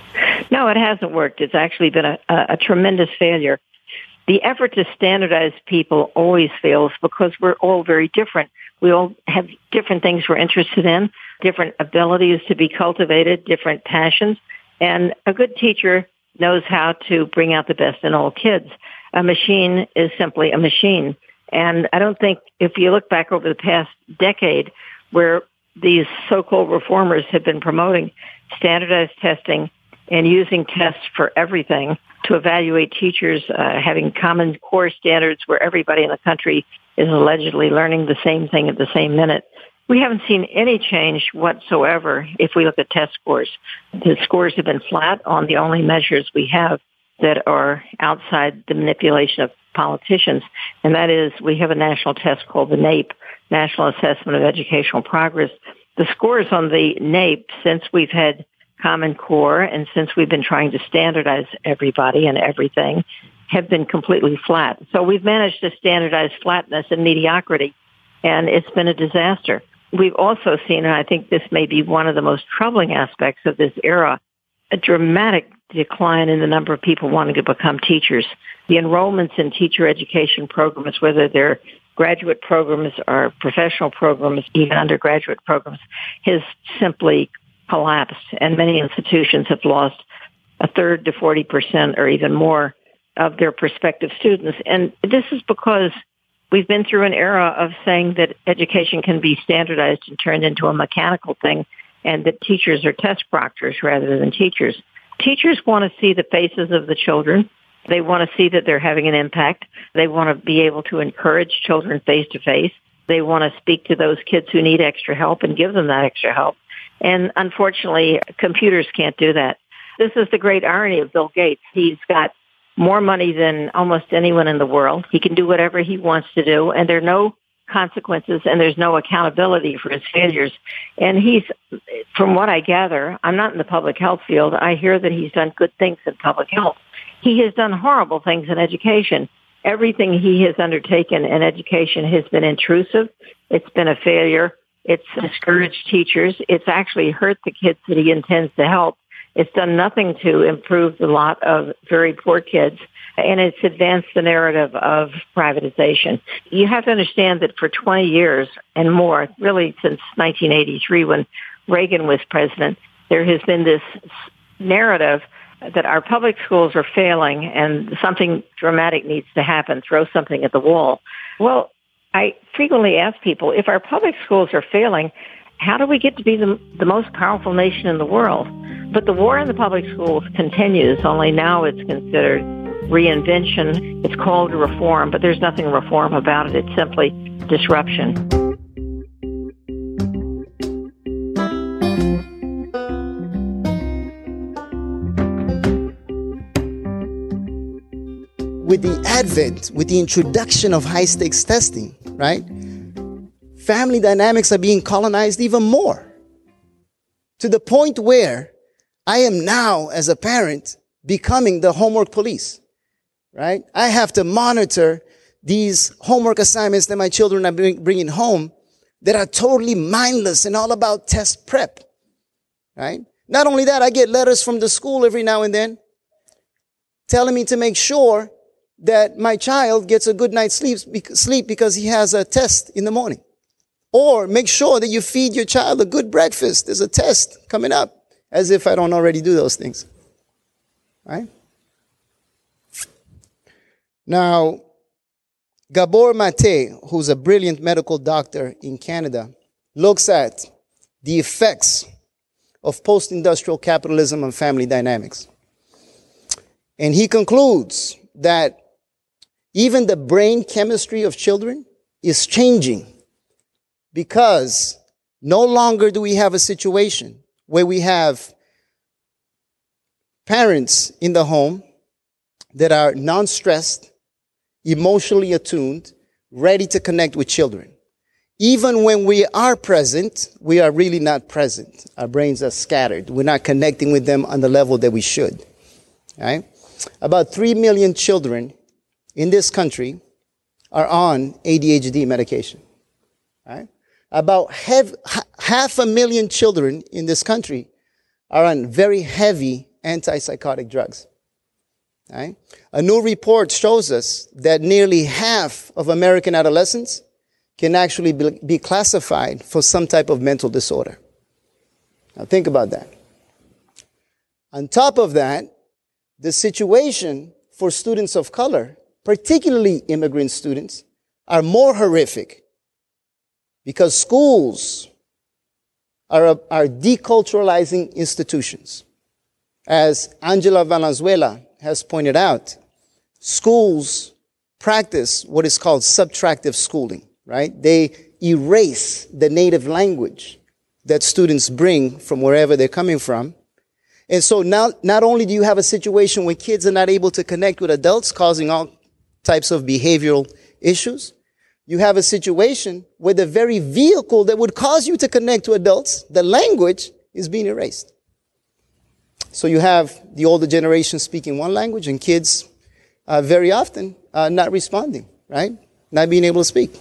No, it hasn't worked. It's actually been a tremendous failure. The effort to standardize people always fails because we're all very different. We all have different things we're interested in, different abilities to be cultivated, different passions. And a good teacher knows how to bring out the best in all kids. A machine is simply a machine. And I don't think, if you look back over the past decade, where these so-called reformers have been promoting standardized testing and using tests for everything to evaluate teachers, having common core standards where everybody in the country is allegedly learning the same thing at the same minute. We haven't seen any change whatsoever if we look at test scores. The scores have been flat on the only measures we have that are outside the manipulation of politicians, and that is we have a national test called the NAEP, National Assessment of Educational Progress. The scores on the NAEP, since we've had Common Core and since we've been trying to standardize everybody and everything, have been completely flat. So we've managed to standardize flatness and mediocrity, and it's been a disaster. We've also seen, and I think this may be one of the most troubling aspects of this era, a dramatic decline in the number of people wanting to become teachers. The enrollments in teacher education programs, whether they're graduate programs or professional programs, even undergraduate programs, has simply collapsed, and many institutions have lost a third to 40% or even more of their prospective students. And this is because we've been through an era of saying that education can be standardized and turned into a mechanical thing, and that teachers are test proctors rather than teachers. Teachers want to see the faces of the children. They want to see that they're having an impact. They want to be able to encourage children face to face. They want to speak to those kids who need extra help and give them that extra help. And unfortunately, computers can't do that. This is the great irony of Bill Gates. He's got more money than almost anyone in the world. He can do whatever he wants to do, and there are no consequences, and there's no accountability for his failures. And he's, from what I gather, I'm not in the public health field. I hear that he's done good things in public health. He has done horrible things in education. Everything he has undertaken in education has been intrusive. It's been a failure. It's discouraged teachers. It's actually hurt the kids that he intends to help. It's done nothing to improve the lot of very poor kids, and it's advanced the narrative of privatization. You have to understand that for 20 years and more, really since 1983 when Reagan was president, there has been this narrative that our public schools are failing and something dramatic needs to happen, throw something at the wall. Well, I frequently ask people, if our public schools are failing, how do we get to be the most powerful nation in the world? But the war in the public schools continues, only now it's considered reinvention. It's called reform, but there's nothing reform about it. It's simply disruption. With the advent, with the introduction of high-stakes testing, right? Family dynamics are being colonized even more, to the point where I am now, as a parent, becoming the homework police, right? I have to monitor these homework assignments that my children are bringing home that are totally mindless and all about test prep, right? Not only that, I get letters from the school every now and then telling me to make sure that my child gets a good night's sleep because he has a test in the morning. Or make sure that you feed your child a good breakfast. There's a test coming up. As if I don't already do those things. Right? Now, Gabor Mate, who's a brilliant medical doctor in Canada, looks at the effects of post-industrial capitalism on family dynamics. And he concludes that even the brain chemistry of children is changing because no longer do we have a situation where we have parents in the home that are non-stressed, emotionally attuned, ready to connect with children. Even when we are present, we are really not present. Our brains are scattered. We're not connecting with them on the level that we should. Right? About 3 million children in this country are on ADHD medication. Right? About 500,000 children in this country are on very heavy antipsychotic drugs. Right? A new report shows us that nearly half of American adolescents can actually be classified for some type of mental disorder. Now think about that. On top of that, the situation for students of color, particularly immigrant students, are more horrific because schools are deculturalizing institutions. As Angela Valenzuela has pointed out, schools practice what is called subtractive schooling, right? They erase the native language that students bring from wherever they're coming from. And so now, not only do you have a situation where kids are not able to connect with adults, causing all types of behavioral issues, you have a situation where the very vehicle that would cause you to connect to adults, the language, is being erased. So you have the older generation speaking one language and kids very often not responding, right? Not being able to speak.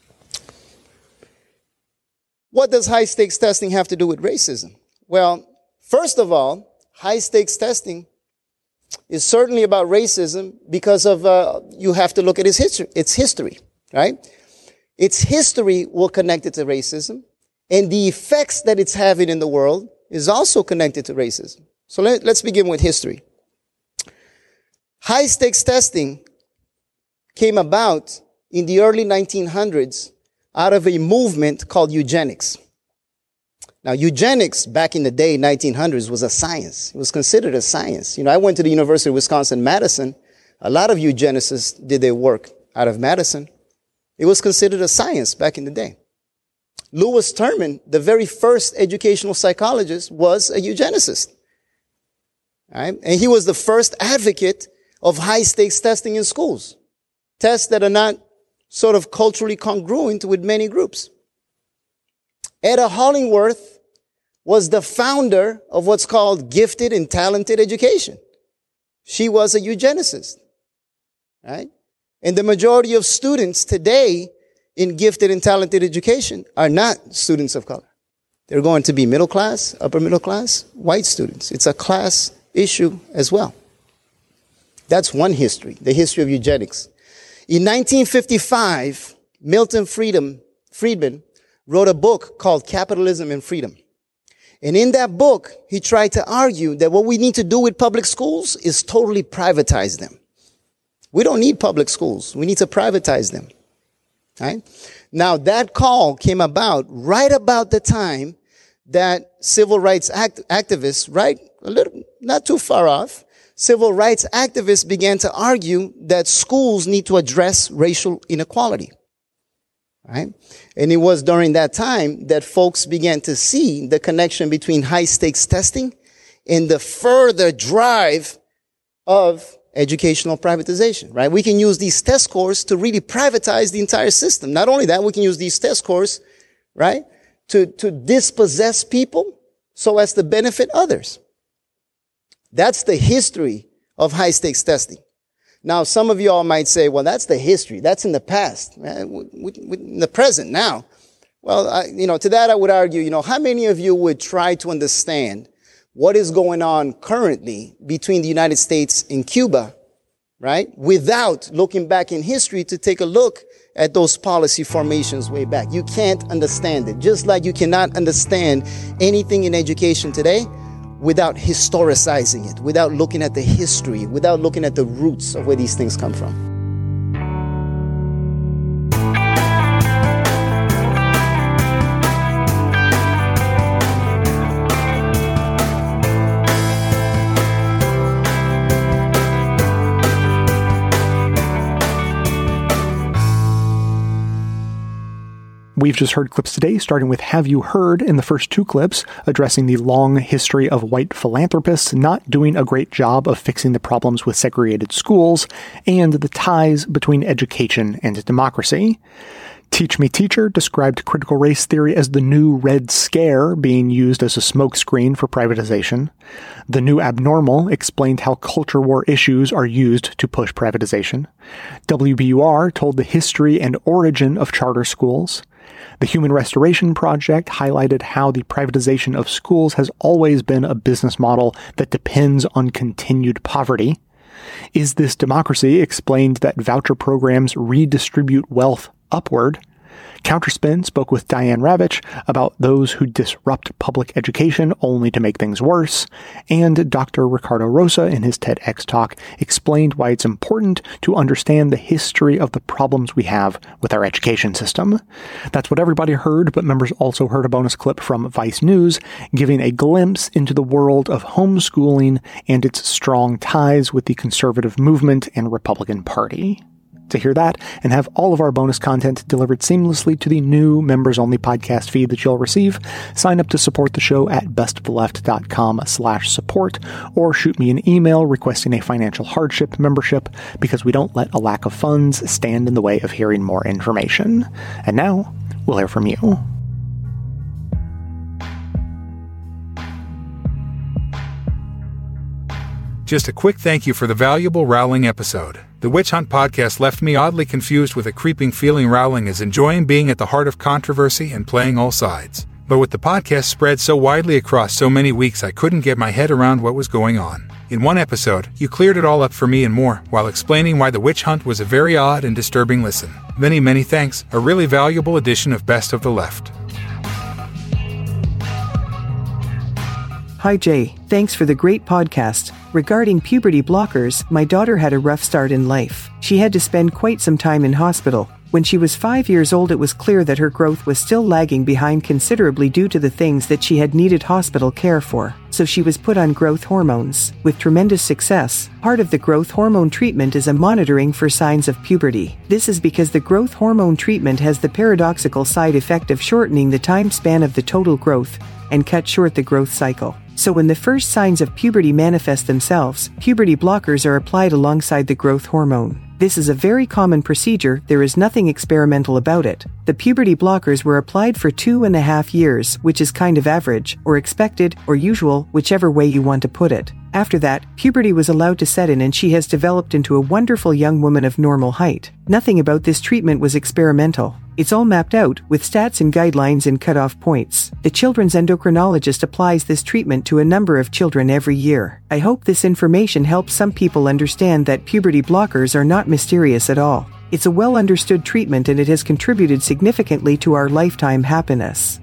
What does high-stakes testing have to do with racism? Well, first of all, high-stakes testing is certainly about racism because of, you have to look at its history, right? Its history will connect it to racism, and the effects that it's having in the world is also connected to racism. So let's begin with history. High-stakes testing came about in the early 1900s out of a movement called eugenics. Now, eugenics back in the day, 1900s, was a science. It was considered a science. You know, I went to the University of Wisconsin-Madison. A lot of eugenicists did their work out of Madison. It was considered a science back in the day. Lewis Terman, the very first educational psychologist, was a eugenicist. Right? And he was the first advocate of high-stakes testing in schools. Tests that are not sort of culturally congruent with many groups. Etta Hollingworth was the founder of what's called gifted and talented education. She was a eugenicist. Right? And the majority of students today in gifted and talented education are not students of color. They're going to be middle class, upper middle class, white students. It's a class issue as well. That's one history, the history of eugenics. In 1955, Milton Friedman wrote a book called Capitalism and Freedom. And in that book, he tried to argue that what we need to do with public schools is totally privatize them. We don't need public schools. We need to privatize them. Right? Now, that call came about right about the time that civil rights activists, right, a little, not too far off, civil rights activists began to argue that schools need to address racial inequality. Right? And it was during that time that folks began to see the connection between high-stakes testing and the further drive of educational privatization, right? We can use these test scores to really privatize the entire system. Not only that, we can use these test scores, right, to dispossess people so as to benefit others. That's the history of high-stakes testing. Now, some of you all might say, well, that's the history. That's in the past. In the present now. Well, to that I would argue, how many of you would try to understand what is going on currently between the United States and Cuba, right? Without looking back in history to take a look at those policy formations way back. You can't understand it. Just like you cannot understand anything in education today without historicizing it, without looking at the history, without looking at the roots of where these things come from. We've just heard clips today, starting with Have You Heard in the first two clips, addressing the long history of white philanthropists not doing a great job of fixing the problems with segregated schools, and the ties between education and democracy. Teach Me Teacher described critical race theory as the new Red Scare being used as a smokescreen for privatization. The New Abnormal explained how culture war issues are used to push privatization. WBUR told the history and origin of charter schools. The Human Restoration Project highlighted how the privatization of schools has always been a business model that depends on continued poverty. Is This Democracy explained that voucher programs redistribute wealth upward. Counterspin spoke with Diane Ravitch about those who disrupt public education only to make things worse, and Dr. Ricardo Rosa in his TEDx talk explained why it's important to understand the history of the problems we have with our education system. That's what everybody heard, but members also heard a bonus clip from Vice News giving a glimpse into the world of homeschooling and its strong ties with the conservative movement and Republican Party. To hear that and have all of our bonus content delivered seamlessly to the new members-only podcast feed that you'll receive, sign up to support the show at bestoftheleft.com/support or shoot me an email requesting a financial hardship membership, because we don't let a lack of funds stand in the way of hearing more information. And now, we'll hear from you. Just a quick thank you for the valuable Rowling episode. The Witch Hunt podcast left me oddly confused with a creeping feeling Rowling is enjoying being at the heart of controversy and playing all sides. But with the podcast spread so widely across so many weeks, I couldn't get my head around what was going on. In one episode, you cleared it all up for me and more, while explaining why The Witch Hunt was a very odd and disturbing listen. Many, many thanks. A really valuable edition of Best of the Left. Hi Jay, thanks for the great podcast. Regarding puberty blockers, my daughter had a rough start in life. She had to spend quite some time in hospital. When she was 5 years old, it was clear that her growth was still lagging behind considerably due to the things that she had needed hospital care for. So she was put on growth hormones. With tremendous success, part of the growth hormone treatment is a monitoring for signs of puberty. This is because the growth hormone treatment has the paradoxical side effect of shortening the time span of the total growth and cut short the growth cycle. So when the first signs of puberty manifest themselves, puberty blockers are applied alongside the growth hormone. This is a very common procedure. There is nothing experimental about it. The puberty blockers were applied for 2.5 years, which is kind of average, or expected, or usual, whichever way you want to put it. After that, puberty was allowed to set in and she has developed into a wonderful young woman of normal height. Nothing about this treatment was experimental. It's all mapped out with stats and guidelines and cutoff points. The children's endocrinologist applies this treatment to a number of children every year. I hope this information helps some people understand that puberty blockers are not mysterious at all. It's a well-understood treatment and it has contributed significantly to our lifetime happiness.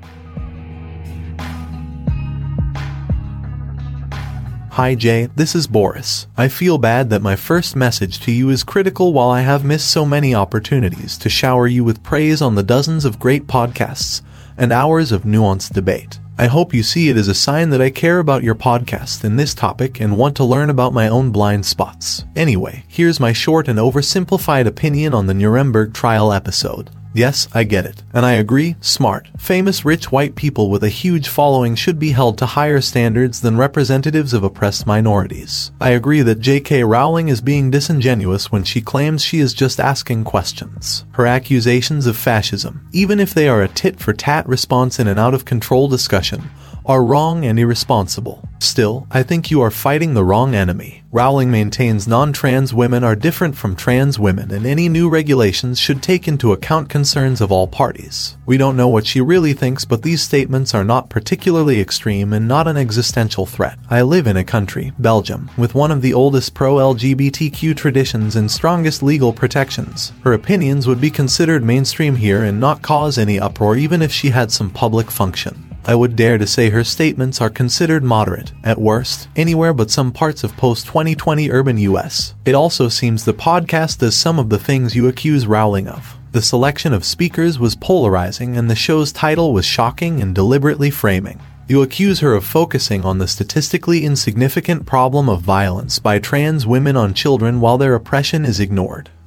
Hi Jay, this is Boris. I feel bad that my first message to you is critical while I have missed so many opportunities to shower you with praise on the dozens of great podcasts and hours of nuanced debate. I hope you see it as a sign that I care about your podcast and this topic and want to learn about my own blind spots. Anyway, here's my short and oversimplified opinion on the Nuremberg trial episode. Yes, I get it. And I agree, smart, famous rich white people with a huge following should be held to higher standards than representatives of oppressed minorities. I agree that J.K. Rowling is being disingenuous when she claims she is just asking questions. Her accusations of fascism, even if they are a tit-for-tat response in an out-of-control discussion, are wrong and irresponsible. Still, I think you are fighting the wrong enemy. Rowling maintains non-trans women are different from trans women, and any new regulations should take into account concerns of all parties. We don't know what she really thinks, but these statements are not particularly extreme and not an existential threat. I live in a country, Belgium, with one of the oldest pro-LGBTQ traditions and strongest legal protections. Her opinions would be considered mainstream here and not cause any uproar even if she had some public function. I would dare to say her statements are considered moderate, at worst, anywhere but some parts of post-2020 urban US. It also seems the podcast does some of the things you accuse Rowling of. The selection of speakers was polarizing and the show's title was shocking and deliberately framing. You accuse her of focusing on the statistically insignificant problem of violence by trans women on children while their oppression is ignored.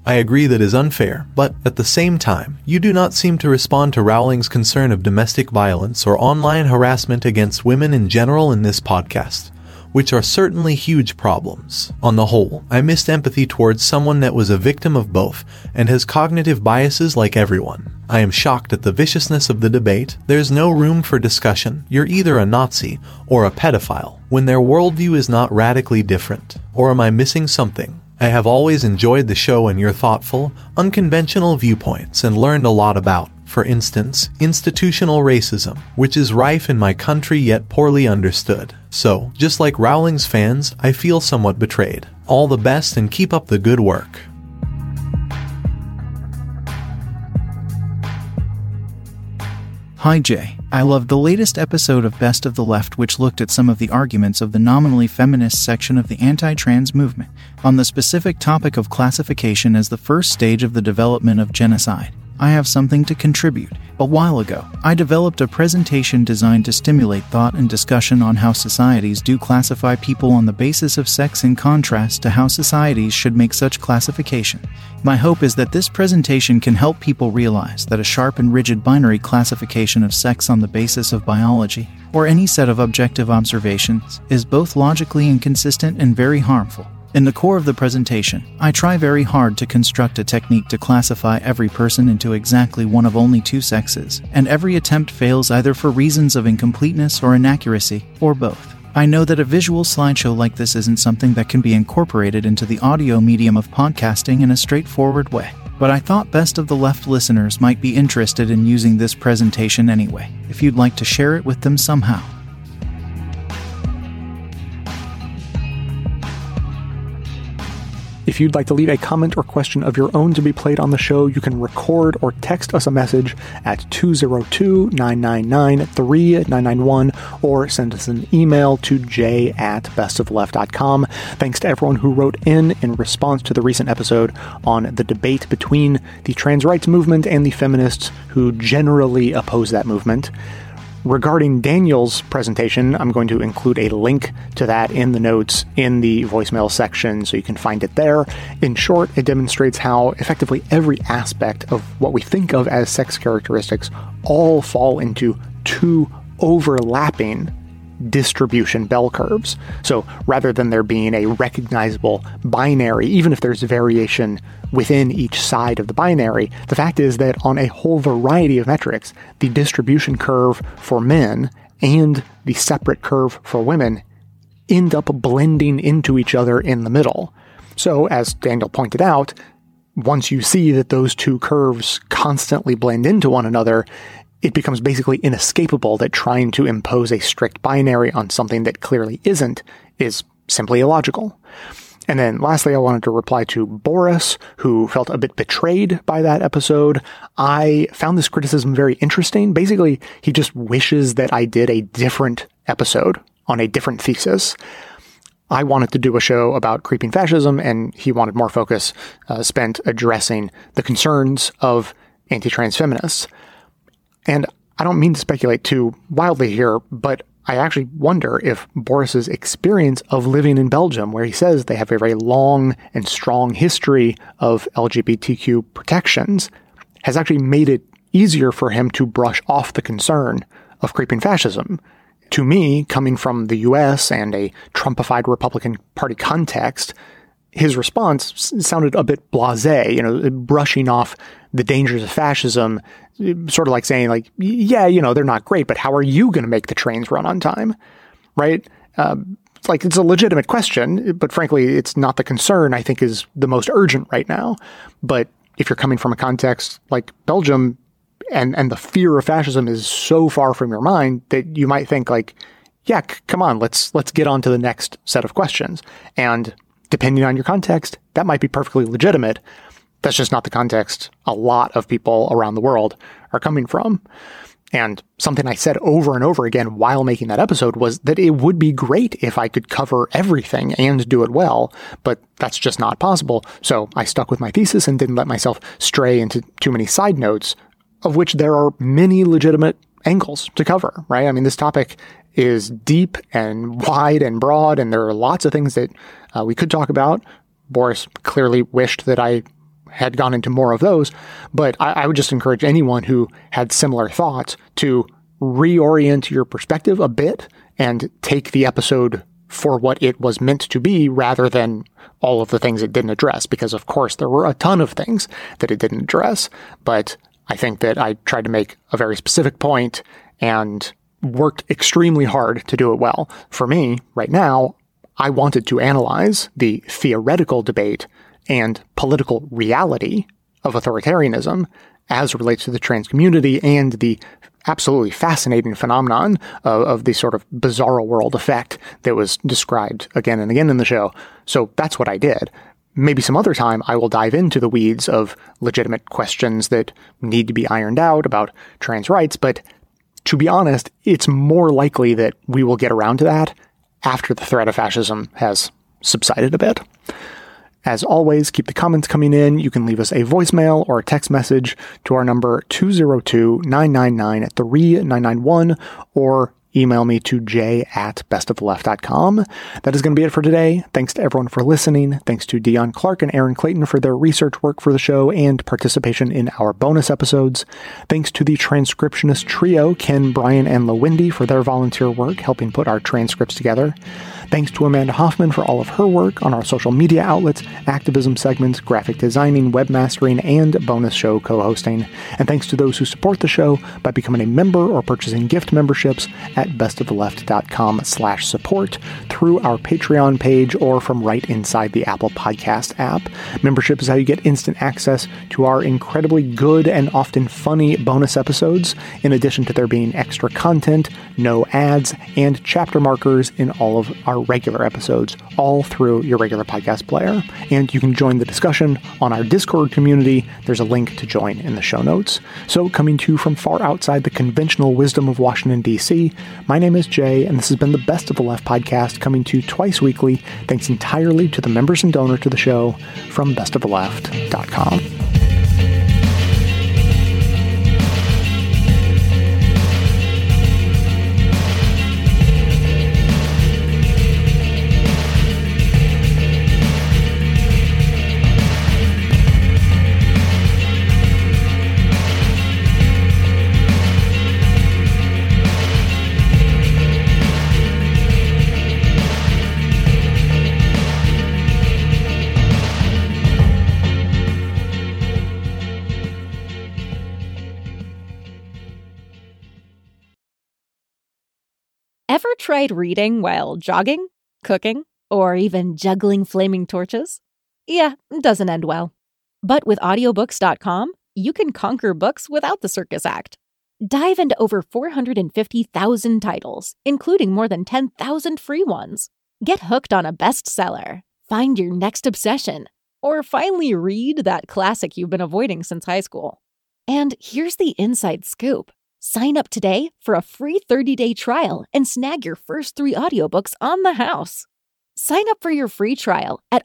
I agree that is unfair, but at the same time, you do not seem to respond to Rowling's concern of domestic violence or online harassment against women in general in this podcast, which are certainly huge problems. On the whole, I missed empathy towards someone that was a victim of both and has cognitive biases like everyone. I am shocked at the viciousness of the debate. There's no room for discussion. You're either a Nazi or a pedophile when their worldview is not radically different. Or am I missing something? I have always enjoyed the show and your thoughtful, unconventional viewpoints and learned a lot about, for instance, institutional racism, which is rife in my country yet poorly understood. So, just like Rowling's fans, I feel somewhat betrayed. All the best and keep up the good work. Hi Jay, I loved the latest episode of Best of the Left, which looked at some of the arguments of the nominally feminist section of the anti-trans movement on the specific topic of classification as the first stage of the development of genocide. I have something to contribute. A while ago, I developed a presentation designed to stimulate thought and discussion on how societies do classify people on the basis of sex in contrast to how societies should make such classification. My hope is that this presentation can help people realize that a sharp and rigid binary classification of sex on the basis of biology, or any set of objective observations, is both logically inconsistent and very harmful. In the core of the presentation, I try very hard to construct a technique to classify every person into exactly one of only two sexes, and every attempt fails either for reasons of incompleteness or inaccuracy, or both. I know that a visual slideshow like this isn't something that can be incorporated into the audio medium of podcasting in a straightforward way, but I thought Best of the Left listeners might be interested in using this presentation anyway, if you'd like to share it with them somehow. If you'd like to leave a comment or question of your own to be played on the show, you can record or text us a message at 202-999-3991 or send us an email to j@bestoftheleft.com. Thanks to everyone who wrote in response to the recent episode on the debate between the trans rights movement and the feminists who generally oppose that movement. Regarding Daniel's presentation, I'm going to include a link to that in the notes in the voicemail section so you can find it there. In short, it demonstrates how effectively every aspect of what we think of as sex characteristics all fall into two overlapping distribution bell curves. So rather than there being a recognizable binary, even if there's variation within each side of the binary, the fact is that on a whole variety of metrics, the distribution curve for men and the separate curve for women end up blending into each other in the middle. So as Daniel pointed out, once you see that those two curves constantly blend into one another, it becomes basically inescapable that trying to impose a strict binary on something that clearly isn't is simply illogical. And then lastly, I wanted to reply to Boris, who felt a bit betrayed by that episode. I found this criticism very interesting. Basically, he just wishes that I did a different episode on a different thesis. I wanted to do a show about creeping fascism, and he wanted more focus spent addressing the concerns of anti-trans feminists. And I don't mean to speculate too wildly here, but I actually wonder if Boris's experience of living in Belgium, where he says they have a very long and strong history of LGBTQ protections, has actually made it easier for him to brush off the concern of creeping fascism. To me, coming from the US and a Trumpified Republican Party context, his response sounded a bit blasé, brushing off the dangers of fascism, sort of like saying, like, yeah, they're not great, but how are you going to make the trains run on time, right? It's a legitimate question, but frankly, it's not the concern I think is the most urgent right now. But if you're coming from a context like Belgium and the fear of fascism is so far from your mind that you might think like, yeah, come on, let's get on to the next set of questions. And depending on your context, that might be perfectly legitimate. That's just not the context a lot of people around the world are coming from. And something I said over and over again while making that episode was that it would be great if I could cover everything and do it well, but that's just not possible. So I stuck with my thesis and didn't let myself stray into too many side notes, of which there are many legitimate angles to cover, right? I mean, this topic is deep and wide and broad, and there are lots of things that we could talk about. Boris clearly wished that I had gone into more of those. But I would just encourage anyone who had similar thoughts to reorient your perspective a bit and take the episode for what it was meant to be rather than all of the things it didn't address. Because, of course, there were a ton of things that it didn't address. But I think that I tried to make a very specific point and worked extremely hard to do it well. For me, right now, I wanted to analyze the theoretical debate and political reality of authoritarianism as it relates to the trans community and the absolutely fascinating phenomenon of the sort of bizarro world effect that was described again and again in the show. So that's what I did. Maybe some other time I will dive into the weeds of legitimate questions that need to be ironed out about trans rights, but to be honest, it's more likely that we will get around to that after the threat of fascism has subsided a bit. As always, keep the comments coming in. You can leave us a voicemail or a text message to our number 202-999-3991 or email me to j@bestoftheleft.com. That is going to be it for today. Thanks to everyone for listening. Thanks to Dion Clark and Aaron Clayton for their research work for the show and participation in our bonus episodes. Thanks to the transcriptionist trio, Ken, Brian, and LaWindy, for their volunteer work helping put our transcripts together. Thanks to Amanda Hoffman for all of her work on our social media outlets, activism segments, graphic designing, webmastering, and bonus show co-hosting. And thanks to those who support the show by becoming a member or purchasing gift memberships at bestoftheleft.com/support through our Patreon page or from right inside the Apple Podcast app. Membership is how you get instant access to our incredibly good and often funny bonus episodes, in addition to there being extra content, no ads, and chapter markers in all of our regular episodes, all through your regular podcast player. And you can join the discussion on our Discord community. There's a link to join in the show notes. So, coming to you from far outside the conventional wisdom of Washington, D.C., my name is Jay, and this has been the Best of the Left podcast, coming to you twice weekly, thanks entirely to the members and donor to the show from bestoftheleft.com. Ever tried reading while jogging, cooking, or even juggling flaming torches? Yeah, it doesn't end well. But with audiobooks.com, you can conquer books without the circus act. Dive into over 450,000 titles, including more than 10,000 free ones. Get hooked on a bestseller, find your next obsession, or finally read that classic you've been avoiding since high school. And here's the inside scoop. Sign up today for a free 30-day trial and snag your first 3 audiobooks on the house. Sign up for your free trial at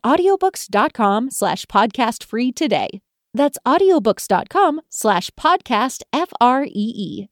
audiobooks.com/podcastfree today. That's audiobooks.com/podcastfree.